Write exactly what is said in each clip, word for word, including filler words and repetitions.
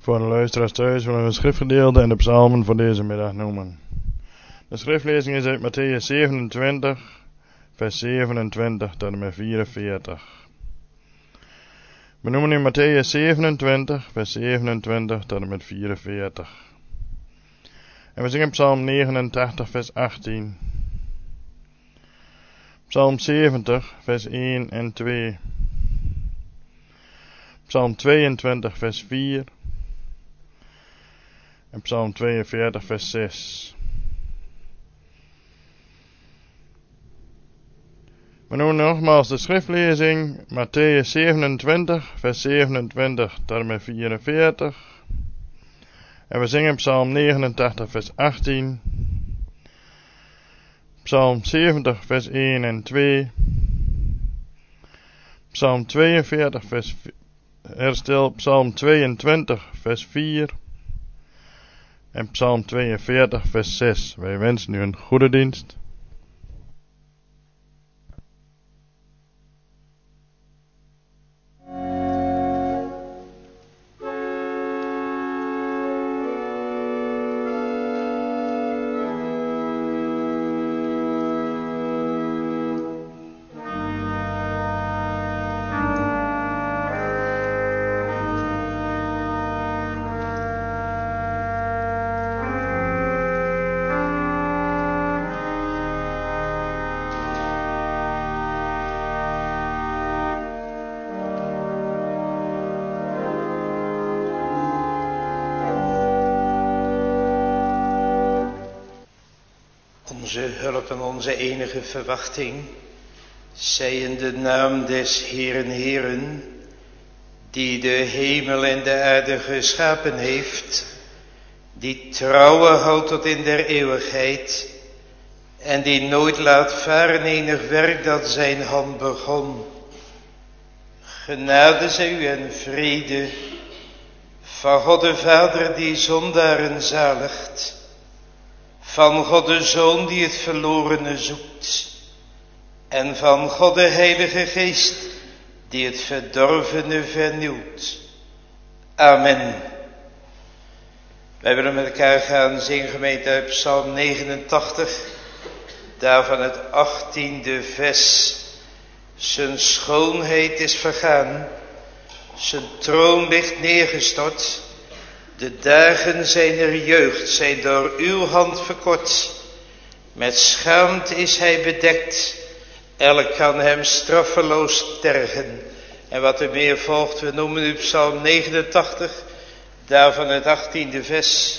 Voor de luisteraars thuis willen we een schriftgedeelte en de psalmen voor deze middag noemen. De schriftlezing is uit Matthäus zevenentwintig, vers zevenentwintig tot en met vierenveertig. We noemen nu Matthäus zevenentwintig, vers zevenentwintig tot en met vierenveertig. En we zingen psalm negenentachtig, vers achttien. Psalm zeventig, vers één en twee. Psalm tweeëntwintig, vers vier. En psalm tweeënveertig, vers zes. We noemen nogmaals de schriftlezing, Matthäus zevenentwintig, vers zevenentwintig tot en met vierenveertig. En we zingen psalm negenentachtig, vers achttien. Psalm zeventig, vers één en twee. Psalm tweeënveertig, vers herstel, psalm tweeëntwintig, vers vier. En psalm tweeënveertig, vers zes. Wij wensen u een goede dienst. Onze hulp en onze enige verwachting, zij in de naam des Heeren Heeren, die de hemel en de aarde geschapen heeft, die trouwe houdt tot in der eeuwigheid, en die nooit laat varen enig werk dat zijn hand begon. Genade zij u en vrede, van God de Vader die zondaren zaligt, van God de Zoon die het verlorene zoekt, en van God de Heilige Geest die het verdorvene vernieuwt. Amen. Wij willen met elkaar gaan zingen, gemeente, uit psalm negenentachtig, daarvan het achttiende vers. Zijn schoonheid is vergaan, zijn troon ligt neergestort. De dagen zijner jeugd zijn door uw hand verkort. Met schaamte is hij bedekt. Elk kan hem straffeloos tergen. En wat er meer volgt, we noemen u psalm negenentachtig, daarvan het achttiende vers.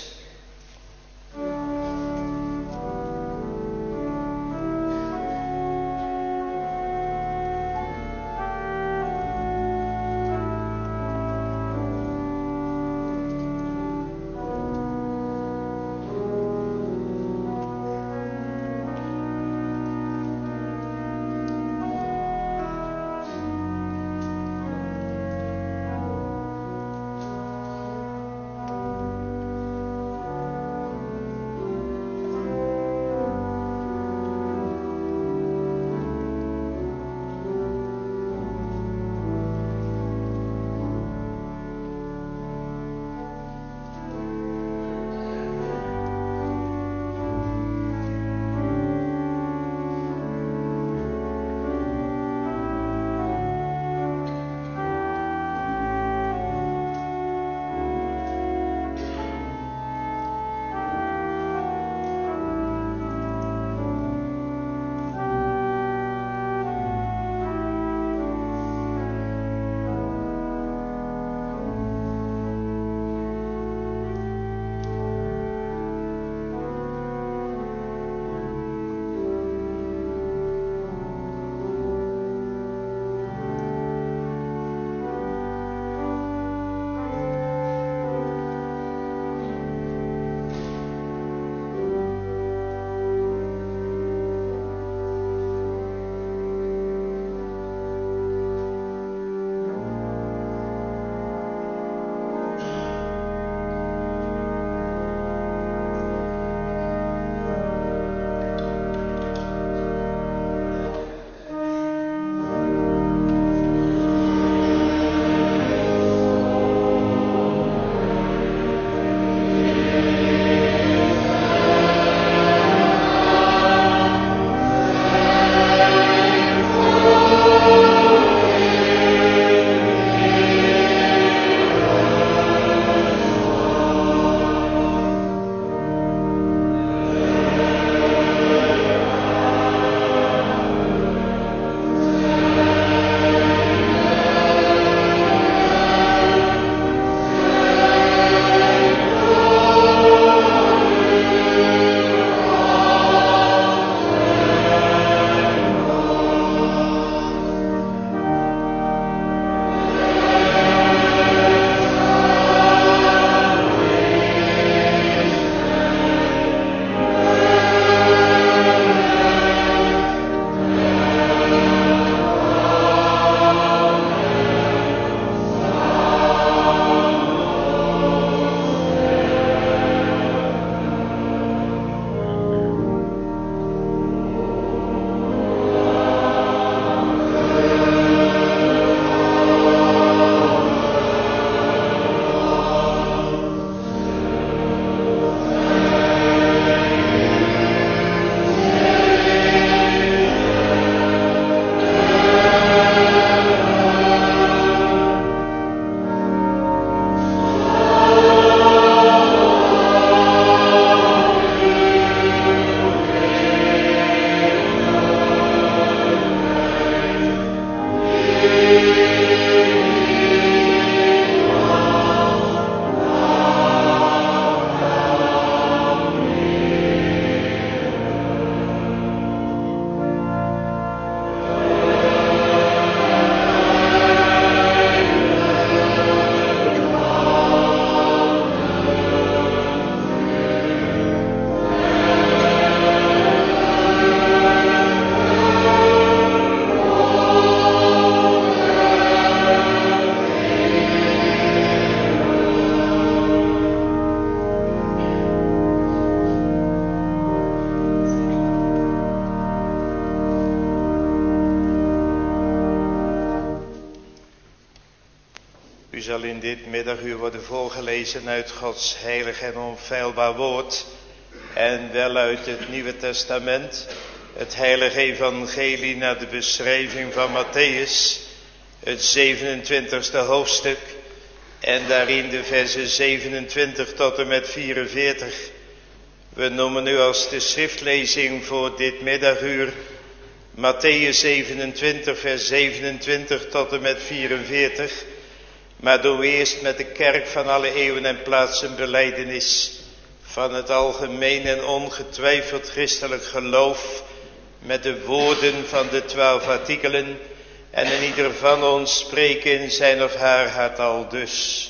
zal in dit middaguur worden voorgelezen uit Gods heilig en onfeilbaar woord. En wel uit het Nieuwe Testament, het heilige evangelie naar de beschrijving van Matthäus, het zevenentwintigste hoofdstuk. En daarin de versen zevenentwintig tot en met vierenveertig. We noemen nu als de schriftlezing voor dit middaguur Matthäus zevenentwintig, vers zevenentwintig tot en met vierenveertig. Maar doen we eerst met de kerk van alle eeuwen en plaatsen belijdenis van het algemeen en ongetwijfeld christelijk geloof, met de woorden van de twaalf artikelen, en in ieder van ons spreken in zijn of haar hart al dus.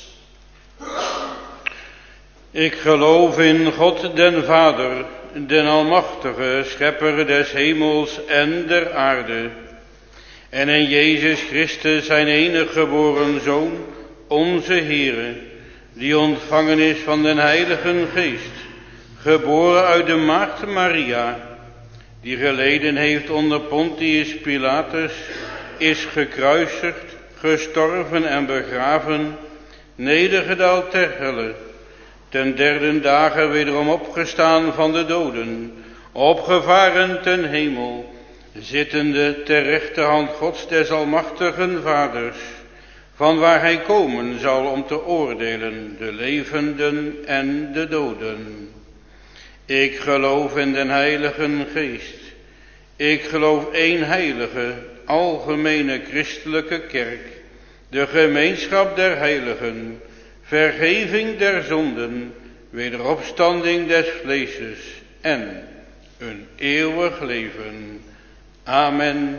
Ik geloof in God den Vader, den Almachtige, Schepper des hemels en der aarde, en in Jezus Christus, zijn enige geboren Zoon, onze Heere, die ontvangen is van den Heiligen Geest, geboren uit de maagd Maria, die geleden heeft onder Pontius Pilatus, is gekruisigd, gestorven en begraven, nedergedaald ter helle, ten derde dagen wederom opgestaan van de doden, opgevaren ten hemel, zittende ter rechterhand Gods des almachtigen Vaders, van waar hij komen zal om te oordelen de levenden en de doden. Ik geloof in den Heiligen Geest. Ik geloof één heilige, algemene christelijke kerk, de gemeenschap der heiligen, vergeving der zonden, wederopstanding des vleeses en een eeuwig leven. Amen.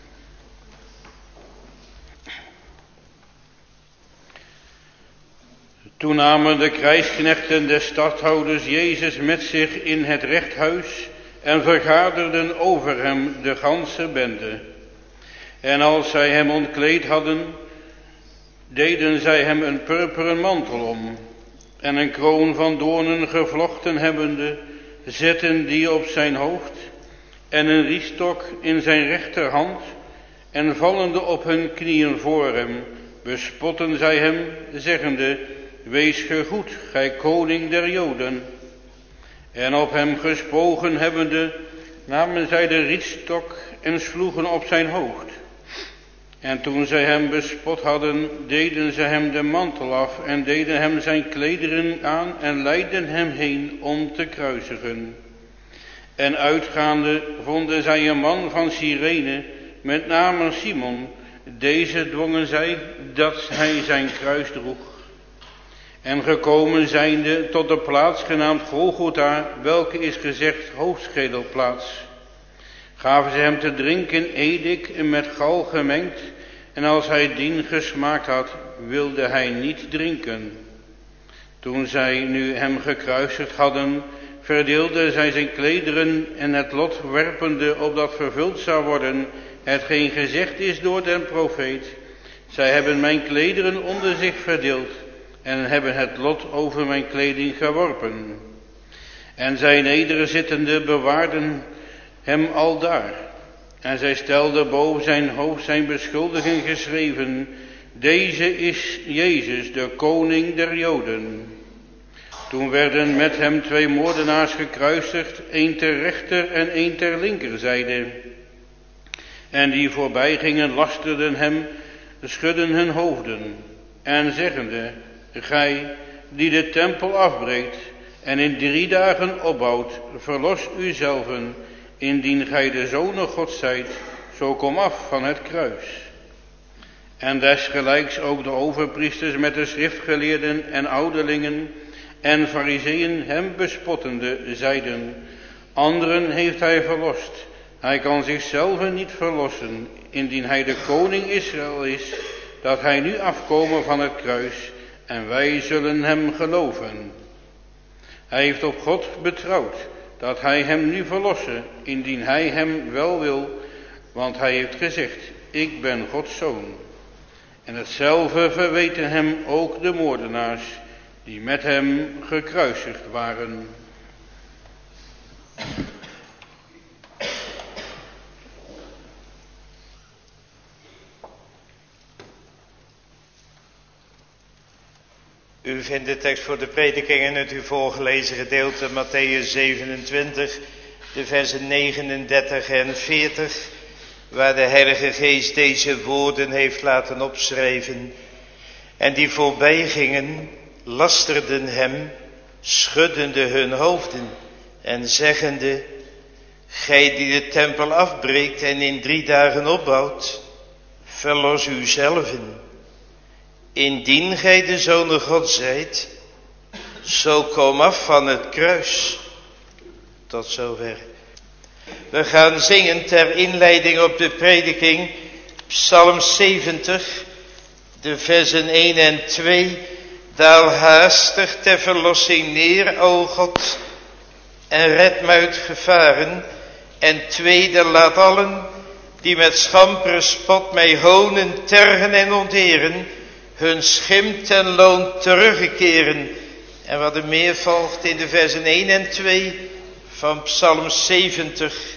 Toen namen de krijgsknechten des stadhouders Jezus met zich in het rechthuis en vergaderden over hem de ganse bende. En als zij hem ontkleed hadden, deden zij hem een purperen mantel om, en een kroon van doornen gevlochten hebbende, zetten die op zijn hoofd, en een riestok in zijn rechterhand, en vallende op hun knieën voor hem, bespotten zij hem, zeggende: Wees gegroet, gij koning der Joden. En op hem gespogen hebbende, namen zij de rietstok en sloegen op zijn hoofd. En toen zij hem bespot hadden, deden zij hem de mantel af en deden hem zijn klederen aan en leidden hem heen om te kruisigen. En uitgaande vonden zij een man van Cyrene, met name Simon. Deze dwongen zij dat hij zijn kruis droeg. En gekomen zijnde tot de plaats genaamd Golgotha, welke is gezegd hoofdschedelplaats, gaven ze hem te drinken edik met gal gemengd, en als hij dien gesmaakt had, wilde hij niet drinken. Toen zij nu hem gekruisigd hadden, verdeelden zij zijn klederen en het lot werpende, opdat vervuld zou worden hetgeen gezegd is door den profeet: zij hebben mijn klederen onder zich verdeeld en hebben het lot over mijn kleding geworpen. En zij nederzittende bewaarden hem aldaar. En zij stelden boven zijn hoofd zijn beschuldiging geschreven: Deze is Jezus, de koning der Joden. Toen werden met hem twee moordenaars gekruisigd, één ter rechter en één ter linkerzijde. En die voorbij gingen lasterden hem, schudden hun hoofden, en zeggende: Gij die de tempel afbreekt en in drie dagen opbouwt, verlos uzelven, indien gij de Zoon Gods zijt, zo kom af van het kruis. En desgelijks ook de overpriesters met de schriftgeleerden en ouderlingen en farizeeën hem bespottende zeiden: Anderen heeft hij verlost, hij kan zichzelf niet verlossen, indien hij de koning Israël is, dat hij nu afkomen van het kruis, en wij zullen hem geloven. Hij heeft op God betrouwd, dat hij hem nu verlosse, indien hij hem wel wil, want hij heeft gezegd: Ik ben Gods zoon. En hetzelfde verweten hem ook de moordenaars, die met hem gekruisigd waren. U vindt de tekst voor de prediking in het u voorgelezen gedeelte Mattheüs zevenentwintig, de versen negenendertig en veertig, waar de Heilige Geest deze woorden heeft laten opschrijven. En die voorbij gingen, lasterden hem, schuddende hun hoofden en zeggende: Gij die de tempel afbreekt en in drie dagen opbouwt, verlos uzelven. Indien gij de Zoon God zijt, zo kom af van het kruis. Tot zover. We gaan zingen ter inleiding op de prediking Psalm zeventig, de versen één en twee. Daal haastig ter verlossing neer, o God, en red me uit gevaren. En tweede, laat allen die met schampere spot mij honen, tergen en onteren, hun schim ten loon teruggekeren. En wat er meer volgt in de versen één en twee van Psalm zeventig.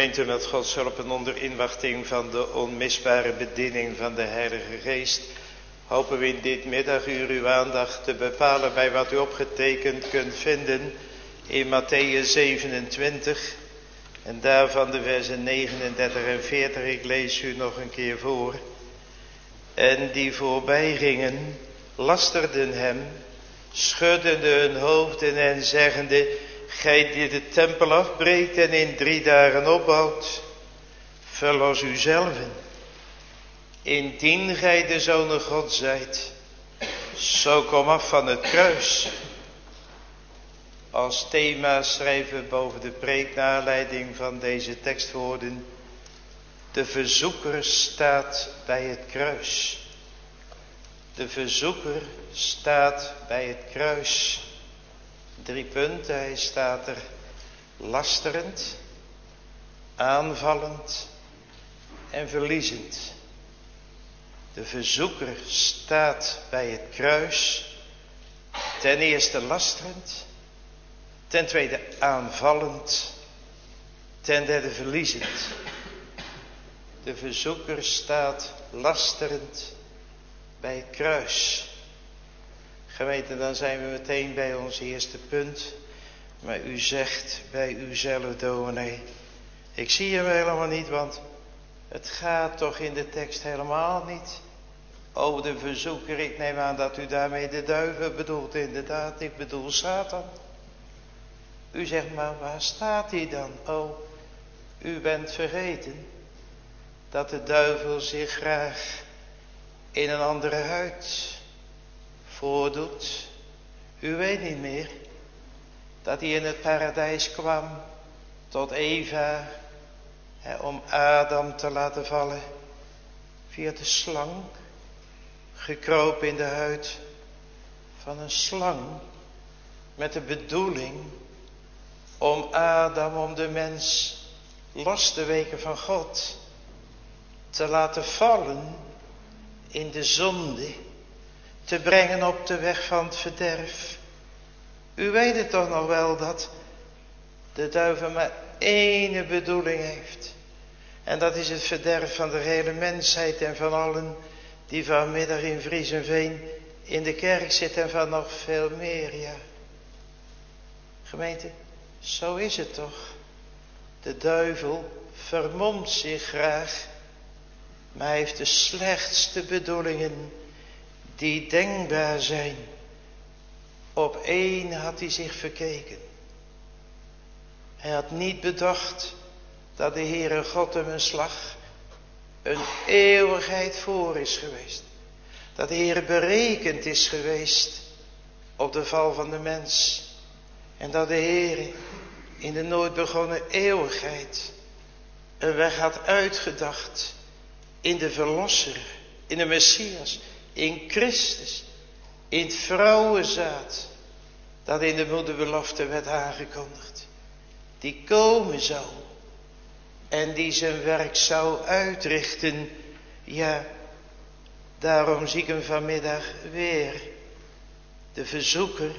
Gemeente, met Gods hulp en onder inwachting van de onmisbare bediening van de Heilige Geest, hopen we in dit middaguur uw aandacht te bepalen bij wat u opgetekend kunt vinden in Mattheüs zevenentwintig. En daarvan de versen negenendertig en veertig, ik lees u nog een keer voor. En die voorbij gingen, lasterden hem, schuddende hun hoofden en zeggende: gij die de tempel afbreekt en in drie dagen opbouwt, verlos uzelven. Indien gij de Zoon God zijt, zo kom af van het kruis. Als thema schrijven we boven de preek naar aanleiding van deze tekstwoorden: de verzoeker staat bij het kruis. De verzoeker staat bij het kruis. Drie punten, hij staat er lasterend, aanvallend en verliezend. De verzoeker staat bij het kruis, ten eerste lasterend, ten tweede aanvallend, ten derde verliezend. De verzoeker staat lasterend bij het kruis. Gemeente, dan zijn we meteen bij ons eerste punt. Maar u zegt bij uzelf, dominee, ik zie hem helemaal niet, want het gaat toch in de tekst helemaal niet over de verzoeker. Ik neem aan dat u daarmee de duivel bedoelt. Inderdaad, ik bedoel Satan. U zegt, maar waar staat hij dan? Oh, u bent vergeten dat de duivel zich graag in een andere huid voordoet. U weet niet meer dat hij in het paradijs kwam tot Eva, hè, om Adam te laten vallen via de slang, gekropen in de huid van een slang, met de bedoeling om Adam, om de mens los te weken van God, te laten vallen in de zonde, te brengen op de weg van het verderf. U weet het toch nog wel dat de duivel maar één bedoeling heeft. En dat is het verderf van de hele mensheid en van allen die vanmiddag in Vriezenveen in de kerk zitten en van nog veel meer, ja. Gemeente, zo is het toch. De duivel vermomt zich graag, maar hij heeft de slechtste bedoelingen die denkbaar zijn. Op één had hij zich verkeken. Hij had niet bedacht dat de Heere God hem een slag, een eeuwigheid voor is geweest. Dat de Heere berekend is geweest op de val van de mens. En dat de Heere in de nooit begonnen eeuwigheid een weg had uitgedacht in de Verlosser, in de Messias, in Christus, in het vrouwenzaad dat in de moederbelofte werd aangekondigd. Die komen zou en die zijn werk zou uitrichten. Ja, daarom zie ik hem vanmiddag weer, de verzoeker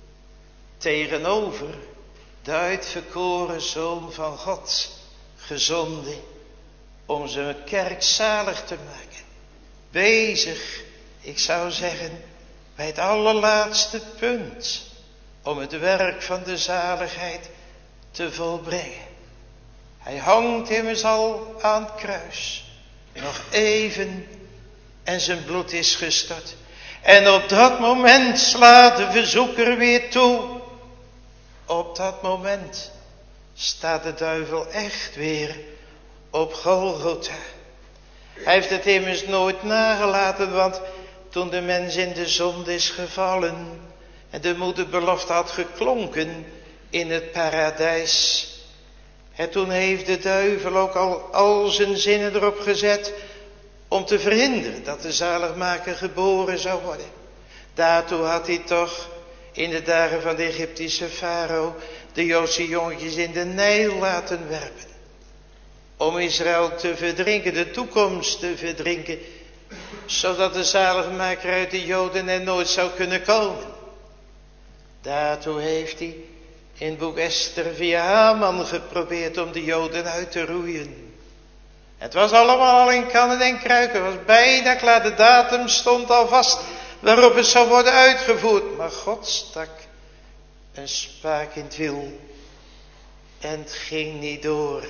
tegenover de uitverkoren Zoon van God, gezonden om zijn kerk zalig te maken. Bezig, ik zou zeggen, bij het allerlaatste punt om het werk van de zaligheid te volbrengen. Hij hangt immers al aan het kruis, nog even, en zijn bloed is gestort. En op dat moment slaat de verzoeker weer toe. Op dat moment staat de duivel echt weer op Golgotha. Hij heeft het immers nooit nagelaten, want toen de mens in de zonde is gevallen en de moederbelofte had geklonken in het paradijs, en toen heeft de duivel ook al, al zijn zinnen erop gezet om te verhinderen dat de zaligmaker geboren zou worden. Daartoe had hij toch in de dagen van de Egyptische farao de Joodse jongetjes in de Nijl laten werpen. Om Israël te verdrinken, de toekomst te verdrinken, zodat de zaligmaker uit de Joden er nooit zou kunnen komen. Daartoe heeft hij in het boek Esther via Haman geprobeerd om de Joden uit te roeien. Het was allemaal al in kannen en kruiken. Het was bijna klaar. De datum stond al vast waarop het zou worden uitgevoerd. Maar God stak een spaak in het wiel. En het ging niet door.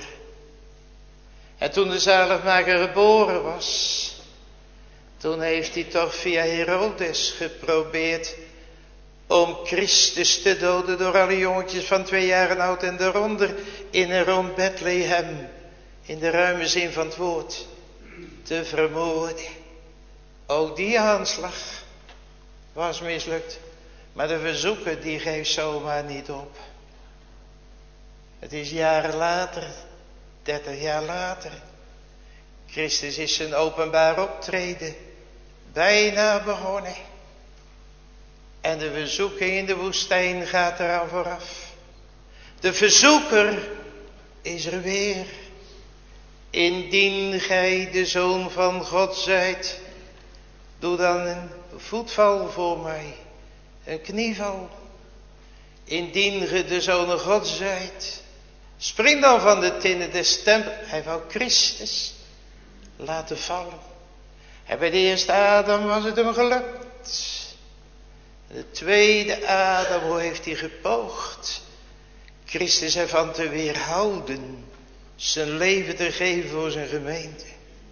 En toen de zaligmaker geboren was, toen heeft hij toch via Herodes geprobeerd om Christus te doden door alle jongetjes van twee jaar oud en daaronder in en rond Bethlehem, in de ruime zin van het woord, te vermoorden. Ook die aanslag was mislukt, maar de verzoeker die geeft zomaar niet op. Het is jaren later, dertig jaar later, Christus is zijn openbaar optreden bijna begonnen. En de verzoeking in de woestijn gaat eraan vooraf. De verzoeker is er weer. Indien gij de Zoon van God zijt, doe dan een voetval voor mij, een knieval. Indien ge de Zoon God zijt, spring dan van de tinnen des tempels. Hij wou Christus laten vallen. En bij de eerste Adam was het hem gelukt. De tweede Adam, hoe heeft hij gepoogd Christus ervan te weerhouden zijn leven te geven voor zijn gemeente.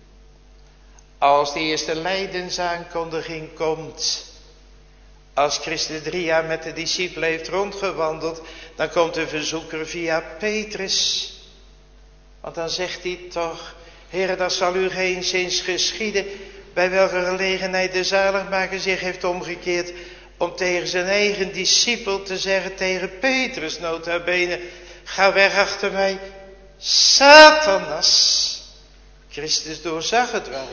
Als de eerste lijdensaankondiging komt, als Christus drie jaar met de discipelen heeft rondgewandeld, dan komt de verzoeker via Petrus. Want dan zegt hij toch: Heere, dat zal u geenszins geschieden, bij welke gelegenheid de zaligmaker zich heeft omgekeerd om tegen zijn eigen discipel te zeggen, tegen Petrus nota bene: ga weg achter mij, Satanas. Christus doorzag het wel,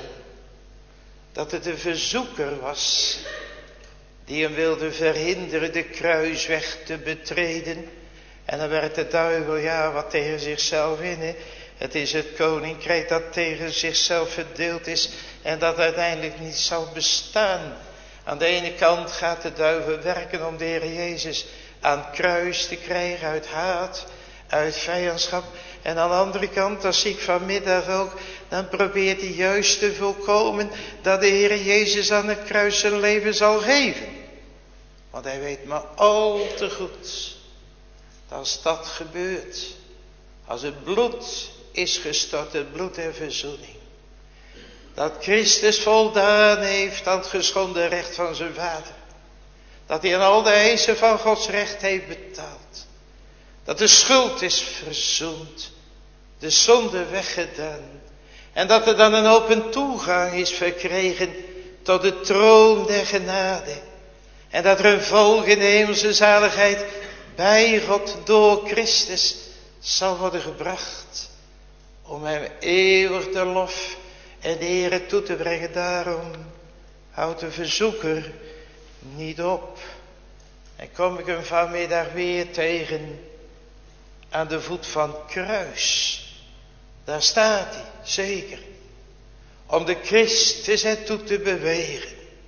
dat het de verzoeker was die hem wilde verhinderen de kruisweg te betreden. En dan werd de duivel, ja, wat tegen zichzelf in, hè? Het is het koninkrijk dat tegen zichzelf verdeeld is en dat uiteindelijk niet zal bestaan. Aan de ene kant gaat de duivel werken om de Heer Jezus aan het kruis te krijgen uit haat, uit vijandschap. En aan de andere kant, dat zie ik vanmiddag ook, dan probeert hij juist te voorkomen dat de Heer Jezus aan het kruis zijn leven zal geven. Want hij weet maar al te goed, dat als dat gebeurt, als het bloed is gestort, het bloed der verzoening, dat Christus voldaan heeft aan het geschonden recht van zijn Vader. Dat hij aan al de eisen van Gods recht heeft betaald. Dat de schuld is verzoend. De zonde weggedaan. En dat er dan een open toegang is verkregen tot de troon der genade. En dat er een volk in de hemelse zaligheid bij God door Christus zal worden gebracht. Om hem eeuwig de lof en de Heere toe te brengen. Daarom houdt de verzoeker niet op. En kom ik hem vanmiddag weer tegen aan de voet van het kruis. Daar staat hij, zeker. Om de Christus ertoe te bewegen.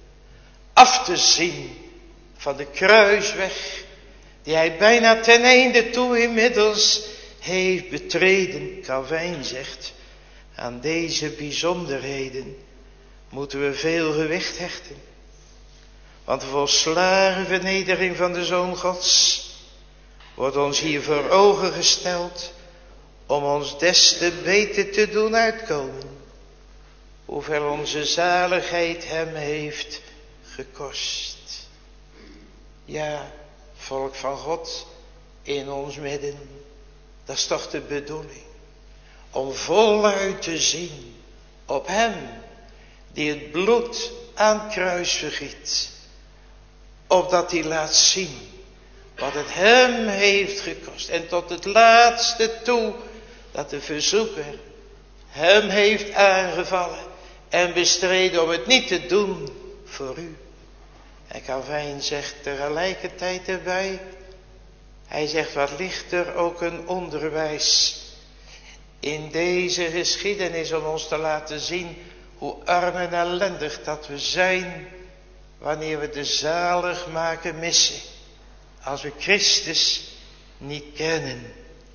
Af te zien van de kruisweg die hij bijna ten einde toe inmiddels heeft betreden. Calvijn zegt: aan deze bijzonderheden moeten we veel gewicht hechten. Want de volslagen vernedering van de Zoon Gods wordt ons hier voor ogen gesteld om ons des te beter te doen uitkomen hoeveel onze zaligheid hem heeft gekost. Ja, volk van God in ons midden, dat is toch de bedoeling. Om voluit te zien op hem die het bloed aan het kruis vergiet. Opdat hij laat zien wat het hem heeft gekost. En tot het laatste toe dat de verzoeker hem heeft aangevallen en bestreden om het niet te doen voor u. En Calvijn zegt tegelijkertijd erbij, hij zegt: wat ligt er ook een onderwijs in deze geschiedenis om ons te laten zien hoe arm en ellendig dat we zijn wanneer we de zaligmaker missen. Als we Christus niet kennen.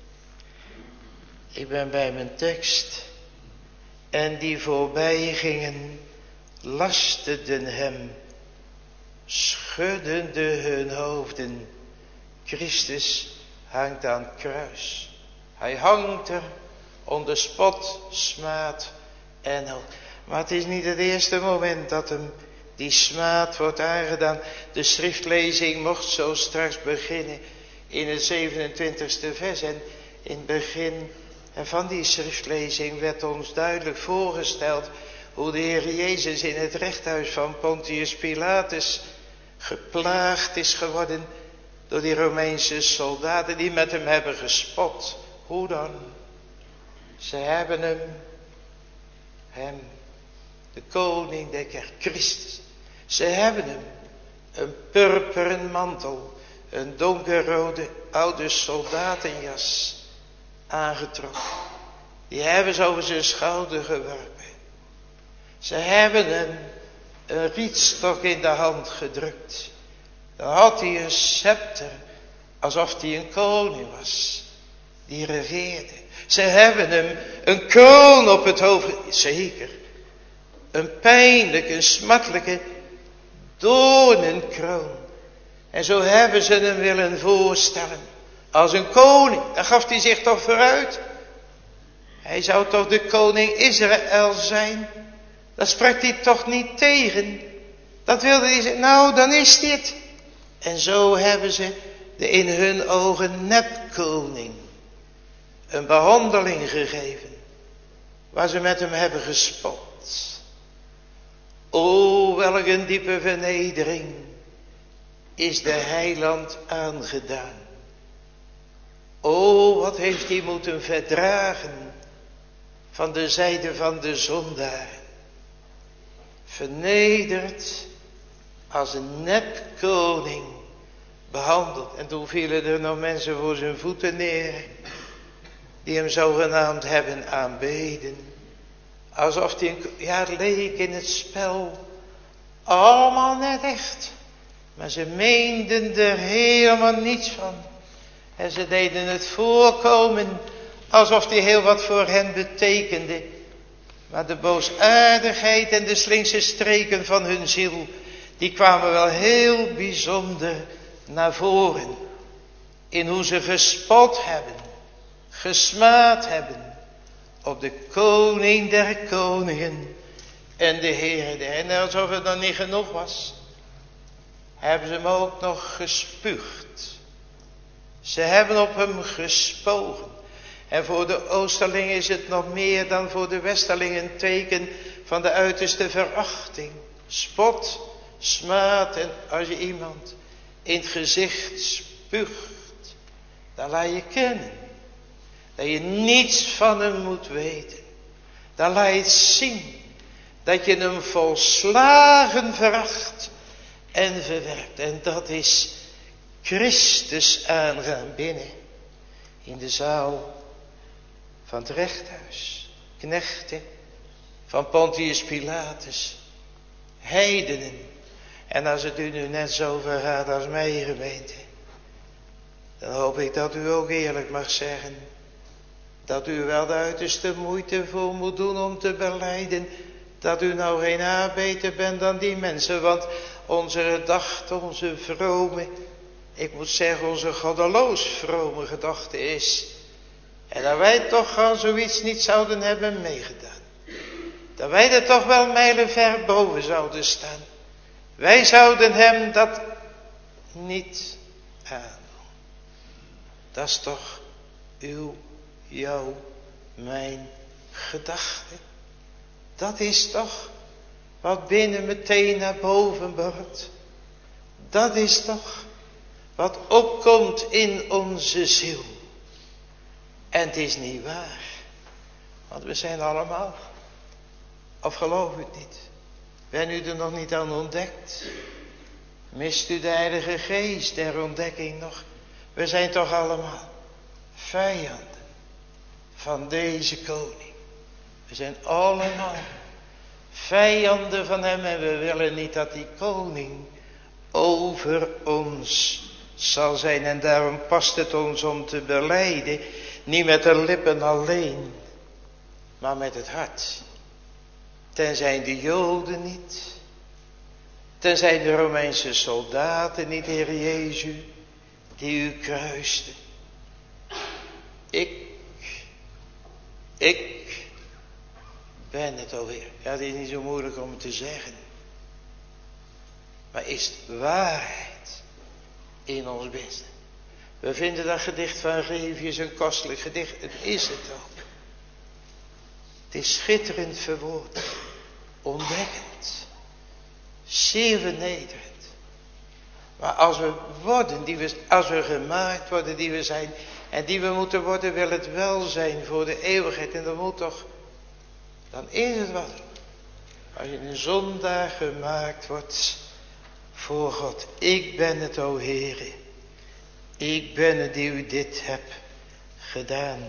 Ik ben bij mijn tekst. En die voorbij gingen, lasteden hem, schuddende hun hoofden. Christus hangt aan het kruis. Hij hangt er onder spot, smaad en hoon. Maar het is niet het eerste moment dat hem die smaad wordt aangedaan. De schriftlezing mocht zo straks beginnen in het zevenentwintigste vers. En in het begin van die schriftlezing werd ons duidelijk voorgesteld hoe de Heer Jezus in het rechthuis van Pontius Pilatus geplaagd is geworden door die Romeinse soldaten die met hem hebben gespot. Hoe dan? Ze hebben hem, hem, de koning der kerk, Christus. Ze hebben hem een purperen mantel, een donkerrode oude soldatenjas aangetrokken. Die hebben ze over zijn schouder geworpen. Ze hebben hem een rietstok in de hand gedrukt. Dan had hij een scepter, alsof hij een koning was, die regeerde. Ze hebben hem een kroon op het hoofd, zeker. Een pijnlijke, een smartelijke doornenkroon. En zo hebben ze hem willen voorstellen als een koning. Daar gaf hij zich toch vooruit. Hij zou toch de koning Israël zijn. Dat sprak hij toch niet tegen. Dat wilde hij zeggen, nou dan is dit. En zo hebben ze de in hun ogen nepkoning een behandeling gegeven. Waar ze met hem hebben gespot. O, welk een diepe vernedering is de heiland aangedaan. O, wat heeft hij moeten verdragen van de zijde van de zondaar. Vernederd als een nepkoning behandeld. En toen vielen er nog mensen voor zijn voeten neer, die hem zogenaamd hebben aanbeden. Alsof hij, een, ja, het leek in het spel allemaal net echt. Maar ze meenden er helemaal niets van. En ze deden het voorkomen alsof hij heel wat voor hen betekende. Maar de boosaardigheid en de slinkse streken van hun ziel, die kwamen wel heel bijzonder naar voren. In hoe ze gespot hebben, gesmaad hebben op de koning der koningen en de Heere der. En alsof het nog niet genoeg was, hebben ze hem ook nog gespuugd. Ze hebben op hem gespogen. En voor de Oosterlingen is het nog meer dan voor de Westerlingen een teken van de uiterste verachting. Spot, smaad, en als je iemand in het gezicht spuugt, dan laat je kennen dat je niets van hem moet weten. Dan laat je het zien dat je hem volslagen veracht en verwerpt. En dat is Christus aangaan binnen in de zaal van het rechthuis. Knechten van Pontius Pilatus, heidenen. En als het u nu net zo vergaat als mij, gemeente, dan hoop ik dat u ook eerlijk mag zeggen dat u wel de uiterste moeite voor moet doen om te belijden dat u nou geen haar beter bent dan die mensen. Want onze gedachte, onze vrome, ik moet zeggen onze goddeloos vrome gedachte is, en dat wij toch aan zoiets niet zouden hebben meegedaan. Dat wij er toch wel mijlenver boven zouden staan. Wij zouden hem dat niet aandoen. Dat is toch uw, jouw, mijn gedachte. Dat is toch wat binnen meteen naar boven borrelt. Dat is toch wat opkomt in onze ziel. En het is niet waar. Want we zijn allemaal. Of geloof u het niet? Ben u er nog niet aan ontdekt? Mist u de Heilige Geest der ontdekking nog? We zijn toch allemaal vijanden van deze koning. We zijn allemaal vijanden van hem en we willen niet dat die koning over ons zal zijn. En daarom past het ons om te belijden, niet met de lippen alleen, maar met het hart. Tenzij de Joden niet, tenzij de Romeinse soldaten niet, Heer Jezus, die u kruisten. Ik, ik ben het alweer. Ja, het is niet zo moeilijk om het te zeggen. Maar is het waarheid in ons binnen? We vinden dat gedicht van Revius een kostelijk gedicht. Het is het ook. Het is schitterend verwoord. Ontdekkend. Zeer vernederend. Maar als we worden, die we, als we gemaakt worden die we zijn. En die we moeten worden, wil het wel zijn voor de eeuwigheid. En dat moet toch, dan is het wat. Als je een zondaar gemaakt wordt voor God. Ik ben het, o Heere. Ik ben het die u dit hebt gedaan.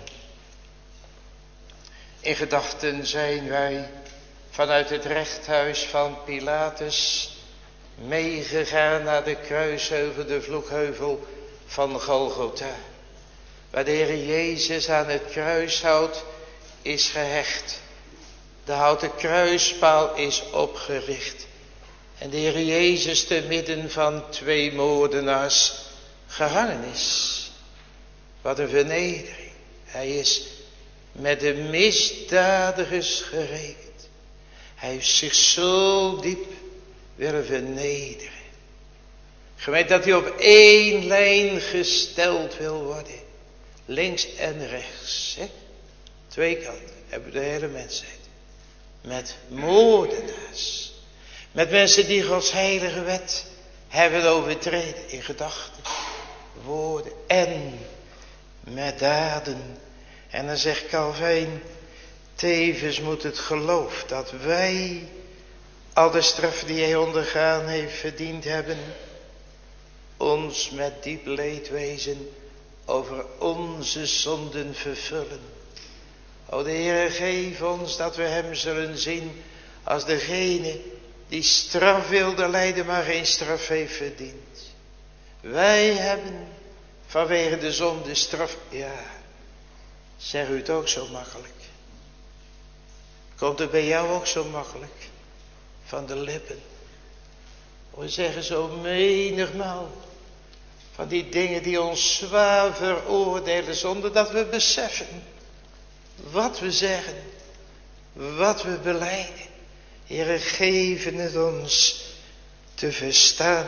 In gedachten zijn wij vanuit het rechthuis van Pilatus meegegaan naar de kruisheuvel, de vloekheuvel van Golgotha. Waar de Heer Jezus aan het kruishout is gehecht. De houten kruispaal is opgericht. En de Heer Jezus te midden van twee moordenaars gehangen is. Wat een vernedering. Hij is met de misdadigers gerekend. Hij heeft zich zo diep willen vernederen. Gemeente, dat hij op één lijn gesteld wil worden. Links en rechts. Hè? Twee kanten hebben de hele mensheid. Met moordenaars. Met mensen die Gods heilige wet hebben overtreden. In gedachten, woorden en met daden. En dan zegt Calvijn, tevens moet het geloof dat wij al de straf die hij ondergaan heeft verdiend hebben, ons met diep leedwezen over onze zonden vervullen. O de Heere, geef ons dat we hem zullen zien als degene die straf wilde lijden, maar geen straf heeft verdiend. Wij hebben vanwege de zonde straf, ja, zeg u het ook zo makkelijk. Komt het bij jou ook zo makkelijk? Van de lippen. We zeggen zo menigmaal van die dingen die ons zwaar veroordelen, zonder dat we beseffen wat we zeggen, wat we belijden. Heere, geven het ons te verstaan.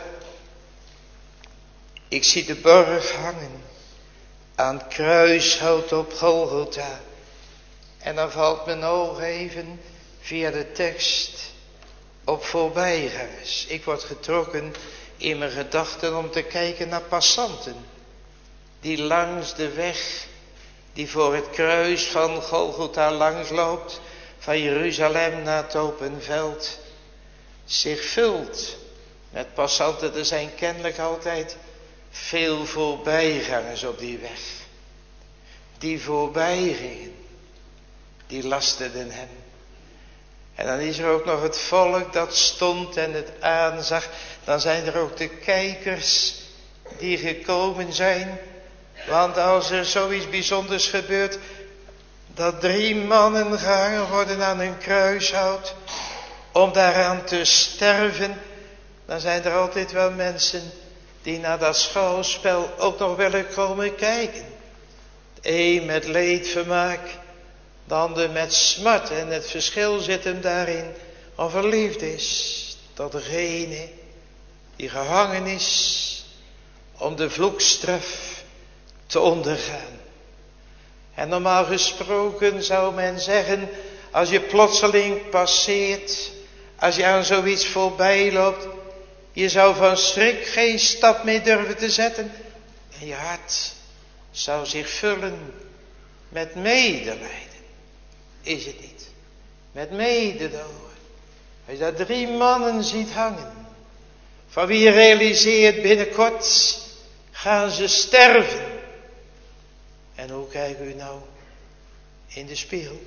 Ik zie de borg hangen aan het kruishout op Golgotha. En dan valt mijn oog even via de tekst op voorbijgangers. Ik word getrokken in mijn gedachten om te kijken naar passanten. Die langs de weg die voor het kruis van Golgotha langsloopt. Van Jeruzalem naar het open veld. Zich vult met passanten. Er zijn kennelijk altijd veel voorbijgangers op die weg. Die voorbij gingen. Die lasterden hem. En dan is er ook nog het volk dat stond en het aanzag. Dan zijn er ook de kijkers die gekomen zijn. Want als er zoiets bijzonders gebeurt, dat drie mannen gehangen worden aan een kruishout om daaraan te sterven, dan zijn er altijd wel mensen die naar dat schouwspel ook nog willen komen kijken. De een met leedvermaak, de ander met smart. En het verschil zit hem daarin of er liefde is tot degene die gehangen is om de vloekstraf te ondergaan. En normaal gesproken zou men zeggen, als je plotseling passeert, als je aan zoiets voorbij loopt, je zou van schrik geen stap meer durven te zetten. En je hart zou zich vullen met medelijden. Is het niet? Met mededogen. Als je daar drie mannen ziet hangen, van wie je realiseert binnenkort gaan ze sterven. En hoe kijkt u nou in de spiegel?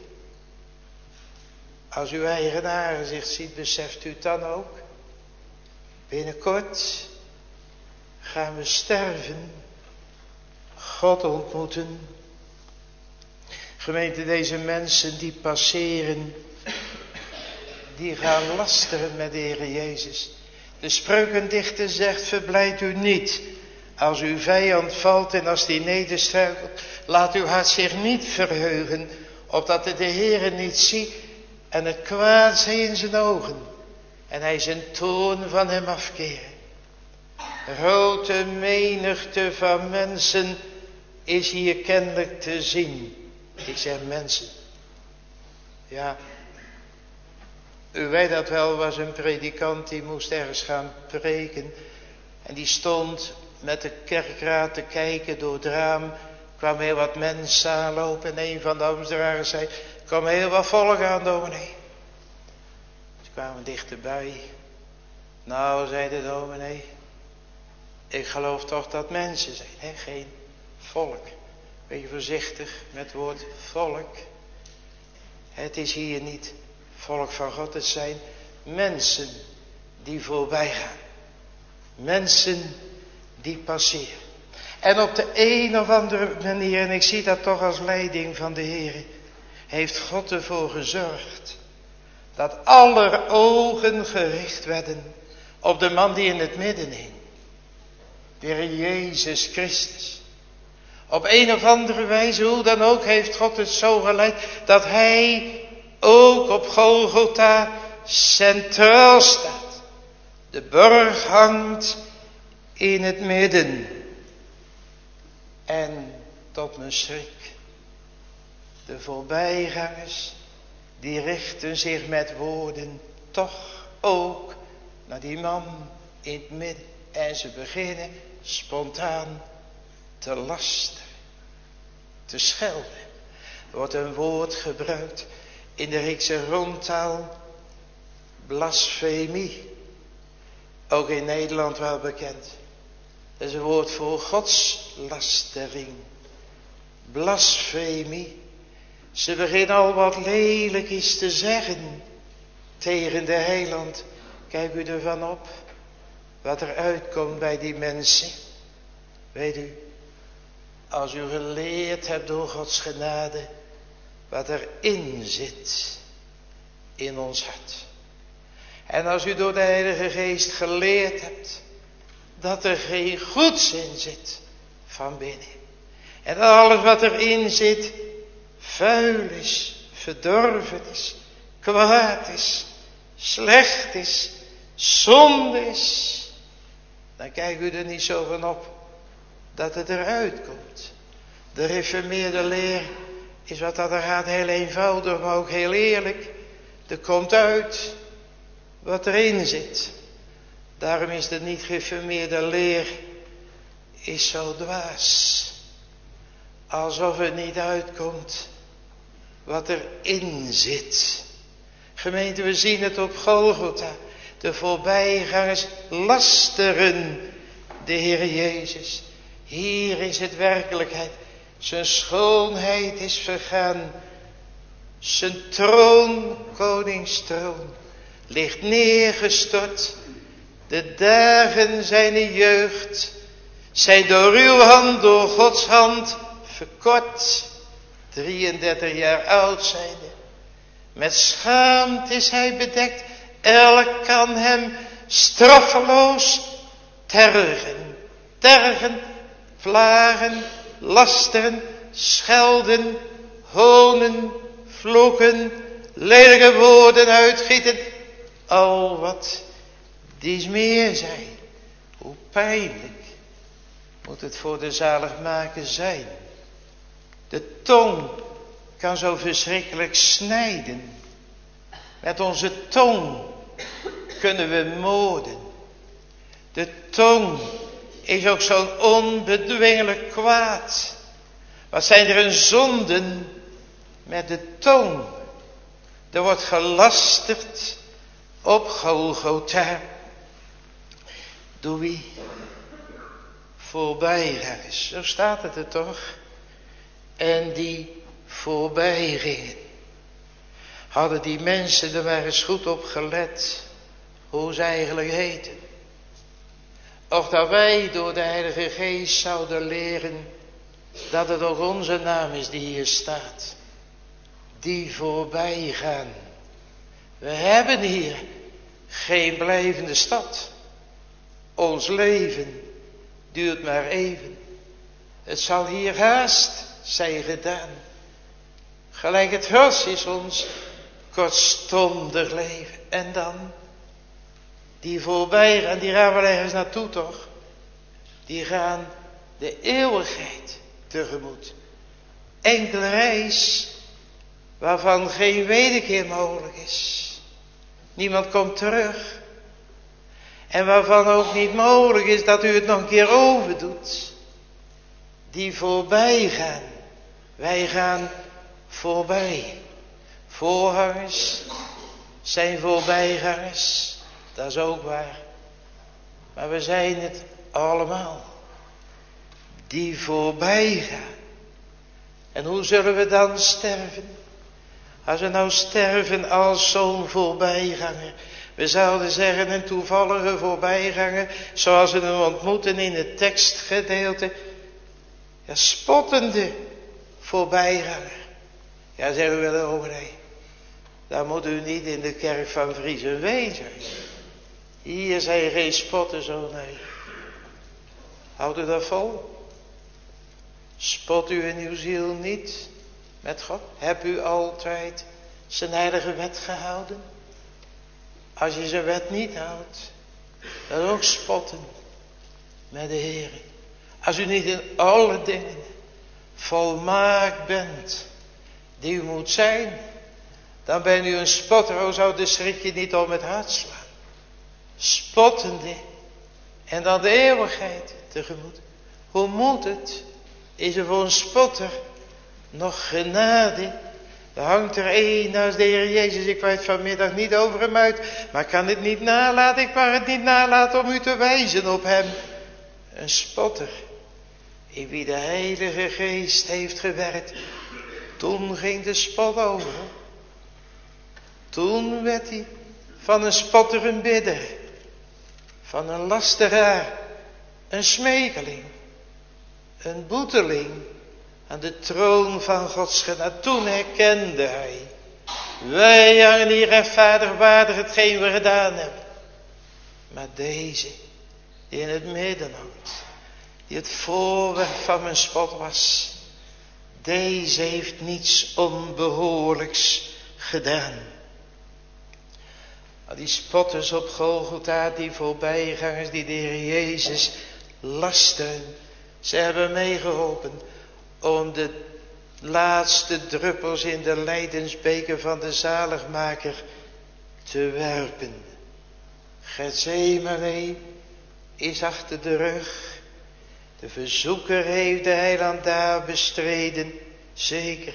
Als uw eigen aangezicht ziet, beseft u het dan ook? Binnenkort gaan we sterven, God ontmoeten. Gemeente, deze mensen die passeren, die gaan lasteren met de Heer Jezus. De spreukendichter zegt, verblijd u niet als uw vijand valt en als die nederstruikelt. Laat uw hart zich niet verheugen, opdat het de Heer niet ziet en het kwaad zij in zijn ogen. En hij zijn toorn van hem afkeren. Grote menigte van mensen is hier kennelijk te zien. Ik zeg mensen. Ja. U weet dat wel, was een predikant die moest ergens gaan preken. En die stond met de kerkraad te kijken door het raam. Kwam heel wat mensen aanlopen en een van de ambtenaren zei, er kwam heel wat volk aan, dominee. Ze kwamen dichterbij. Nou, zei de dominee, ik geloof toch dat mensen zijn, hè? Geen volk. Beetje voorzichtig met het woord volk. Het is hier niet volk van God, het zijn mensen die voorbij gaan. Mensen die passeren. En op de een of andere manier, en ik zie dat toch als leiding van de Heer, heeft God ervoor gezorgd dat aller ogen gericht werden op de man die in het midden hing. De Heer Jezus Christus. Op een of andere wijze, hoe dan ook, heeft God het zo geleid dat hij ook op Golgotha centraal staat. De borg hangt in het midden. En tot mijn schrik, de voorbijgangers, die richten zich met woorden toch ook naar die man in het midden. En ze beginnen spontaan te lasteren, te schelden. Er wordt een woord gebruikt in de Griekse rondtaal, blasfemie. Ook in Nederland wel bekend. Dat is een woord voor godslastering. Blasfemie. Ze beginnen al wat lelijk is te zeggen tegen de heiland. Kijk u ervan op wat er uitkomt bij die mensen. Weet u, als u geleerd hebt door Gods genade wat erin zit in ons hart. En als u door de Heilige Geest geleerd hebt dat er geen goeds in zit van binnen. En dat alles wat erin zit vuil is, verdorven is, kwaad is, slecht is, zonde is. Dan kijkt u er niet zo van op dat het eruit komt. De reformeerde leer is wat dat er gaat heel eenvoudig, maar ook heel eerlijk. Er komt uit wat erin zit. Daarom is de niet gereformeerde leer is zo dwaas. Alsof het niet uitkomt wat erin zit. Gemeente, we zien het op Golgotha. De voorbijgangers lasteren de Heer Jezus. Hier is het werkelijkheid. Zijn schoonheid is vergaan. Zijn troon, koningstroon, ligt neergestort. De dagen zijner jeugd zijn door uw hand, door Gods hand verkort. drieëndertig jaar oud zijnde. Met schaamte is hij bedekt. Elk kan hem straffeloos tergen. Tergen, vlagen, lasteren, schelden, honen, vloeken, lelijke woorden uitgieten. Al wat dies meer zijn. Hoe pijnlijk moet het voor de zaligmaker zijn. De tong kan zo verschrikkelijk snijden. Met onze tong kunnen we moorden. De tong is ook zo'n onbedwingelijk kwaad. Wat zijn er een zonden met de tong. Er wordt gelasterd op Golgotha. Door wie? Voorbijgangers. Zo staat het er toch. En die voorbij gingen. Hadden die mensen er maar eens goed op gelet. Hoe ze eigenlijk heten. Of dat wij door de Heilige Geest zouden leren dat het ook onze naam is die hier staat. Die voorbij gaan. We hebben hier geen blijvende stad. Ons leven duurt maar even. Het zal hier haast zijn gedaan. Gelijk het gras is ons kortstondig leven. En dan, die voorbij gaan, die gaan wel ergens naartoe toch? Die gaan de eeuwigheid tegemoet. Enkele reis, waarvan geen wederkeer mogelijk is. Niemand komt terug. En waarvan ook niet mogelijk is dat u het nog een keer overdoet. Die voorbij gaan. Wij gaan voorbij. Voorgangers zijn voorbijgangers. Dat is ook waar. Maar we zijn het allemaal. Die voorbij gaan. En hoe zullen we dan sterven? Als we nou sterven als zo'n voorbijganger. We zouden zeggen een toevallige voorbijganger. Zoals we hem ontmoeten in het tekstgedeelte. Ja, spottende voorbijganger. Ja, zeggen we wel, oh nee. Daar moet u niet in de kerk van Vriezenveen zijn. Hier zijn geen spotters, oh nee. Houdt u dat vol? Spot u in uw ziel niet met God? Heb u altijd zijn heilige wet gehouden? Als je zijn wet niet houdt, dan ook spotten met de Heer. Als u niet in alle dingen volmaakt bent die u moet zijn, dan bent u een spotter. O, zou de schrik je niet om het hart slaan. Spottende en dan de eeuwigheid tegemoet. Hoe moet het? Is er voor een spotter nog genade? Er hangt er één naast de Heer Jezus. Ik weet vanmiddag niet over hem uit. Maar ik kan het niet nalaten. Ik mag het niet nalaten om u te wijzen op hem. Een spotter. In wie de Heilige Geest heeft gewerkt. Toen ging de spot over. Toen werd hij van een spotter een bidder. Van een lasteraar. Een smekeling. Een boeteling. Aan de troon van Gods genade. Toen herkende hij. Wij hangen hier rechtvaardig waardig hetgeen we gedaan hebben. Maar deze. Die in het midden hangt. Die het voorwerp van mijn spot was. Deze heeft niets onbehoorlijks gedaan. Maar die spotters op Golgotha, die voorbijgangers, die de Heer Jezus lasten. Ze hebben meegeholpen om de laatste druppels in de lijdensbeker van de zaligmaker te werpen. Getsemane is achter de rug. De verzoeker heeft de heiland daar bestreden. Zeker.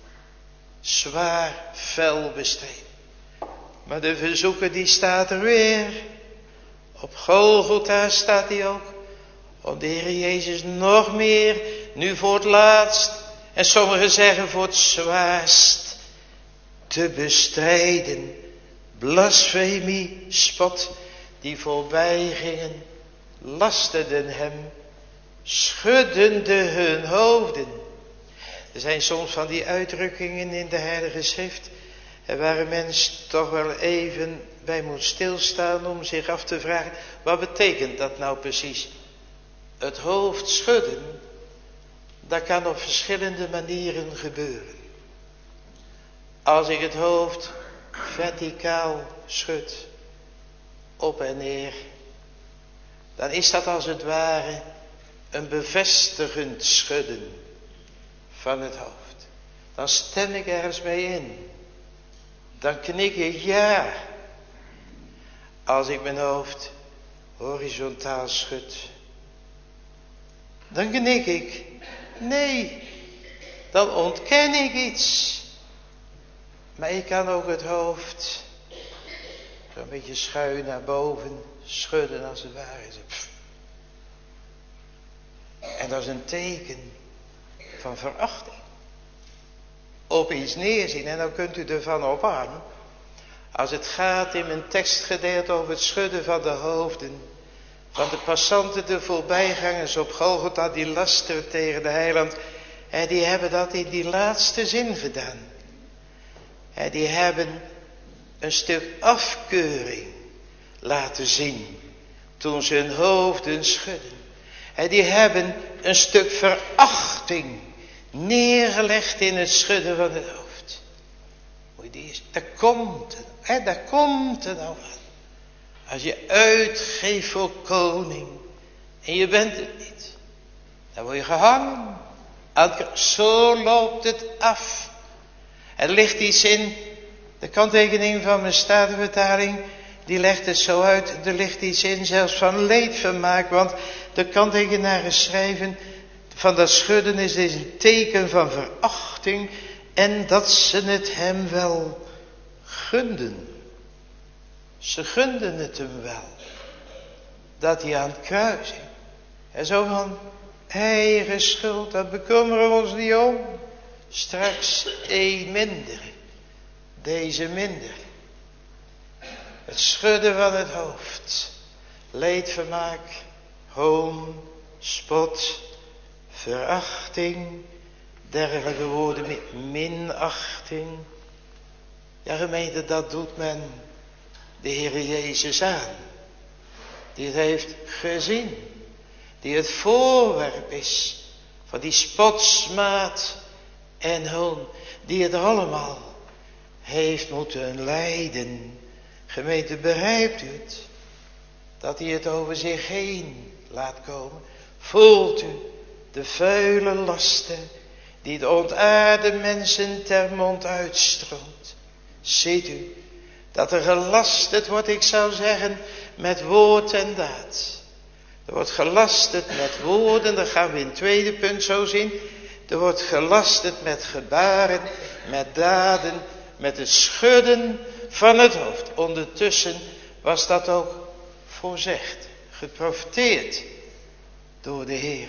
Zwaar, fel bestreden. Maar de verzoeker die staat er weer. Op Golgotha staat hij ook. Om de Heer Jezus nog meer, nu voor het laatst. En sommigen zeggen voor het zwaarst. Te bestrijden. Blasfemie, spot. Die voorbij gingen. Lasterden hem. Schuddende hun hoofden. Er zijn soms van die uitdrukkingen in de Heilige Schrift. Waar een mens toch wel even bij moet stilstaan om zich af te vragen. Wat betekent dat nou precies? Het hoofd schudden. Dat kan op verschillende manieren gebeuren. Als ik het hoofd verticaal schud. Op en neer. Dan is dat als het ware een bevestigend schudden van het hoofd. Dan stem ik ergens mee in. Dan knik ik ja. Als ik mijn hoofd horizontaal schud. Dan knik ik nee. Dan ontken ik iets. Maar ik kan ook het hoofd zo'n beetje schuin naar boven schudden als het ware. Pff. En dat is een teken van verachting. Op iets neerzien. En dan kunt u ervan op aan. Als het gaat in mijn tekstgedeelte over het schudden van de hoofden. Want de passanten, de voorbijgangers op Golgotha, die lasteren tegen de heiland. En die hebben dat in die laatste zin gedaan. En die hebben een stuk afkeuring laten zien toen ze hun hoofden schudden. En die hebben een stuk verachting neergelegd in het schudden van het hoofd. Moet je die eens, daar komt het, hè, daar komt het nou aan. Als je uitgeeft voor koning en je bent het niet, dan word je gehangen. Zo loopt het af. Er ligt iets in de kanttekening van mijn statenvertaling, die legt het zo uit. Er ligt iets in zelfs van leedvermaak, want de kanttekenaren schrijven van dat schudden is dit een teken van verachting en dat ze het hem wel gunden. Ze gunden het hem wel. Dat hij aan het kruis hing. En zo van eigen schuld, dat bekommeren we ons niet om. Straks één minder. Deze minder. Het schudden van het hoofd. Leedvermaak, hoon, spot, verachting. Dergelijke woorden met minachting. Ja, gemeente, dat doet men de Heer Jezus aan. Die het heeft gezien. Die het voorwerp is van die spotsmaat en hoon. Die het allemaal heeft moeten lijden. Gemeente, begrijpt u het? Dat hij het over zich heen laat komen. Voelt u de vuile lasten die de ontaarde mensen ter mond uitstroomt? Ziet u dat er gelasterd wordt, ik zou zeggen, met woord en daad. Er wordt gelasterd met woorden, dat gaan we in het tweede punt zo zien. Er wordt gelasterd met gebaren, met daden, met het schudden van het hoofd. Ondertussen was dat ook voorzegd, geprofeteerd door de Heer.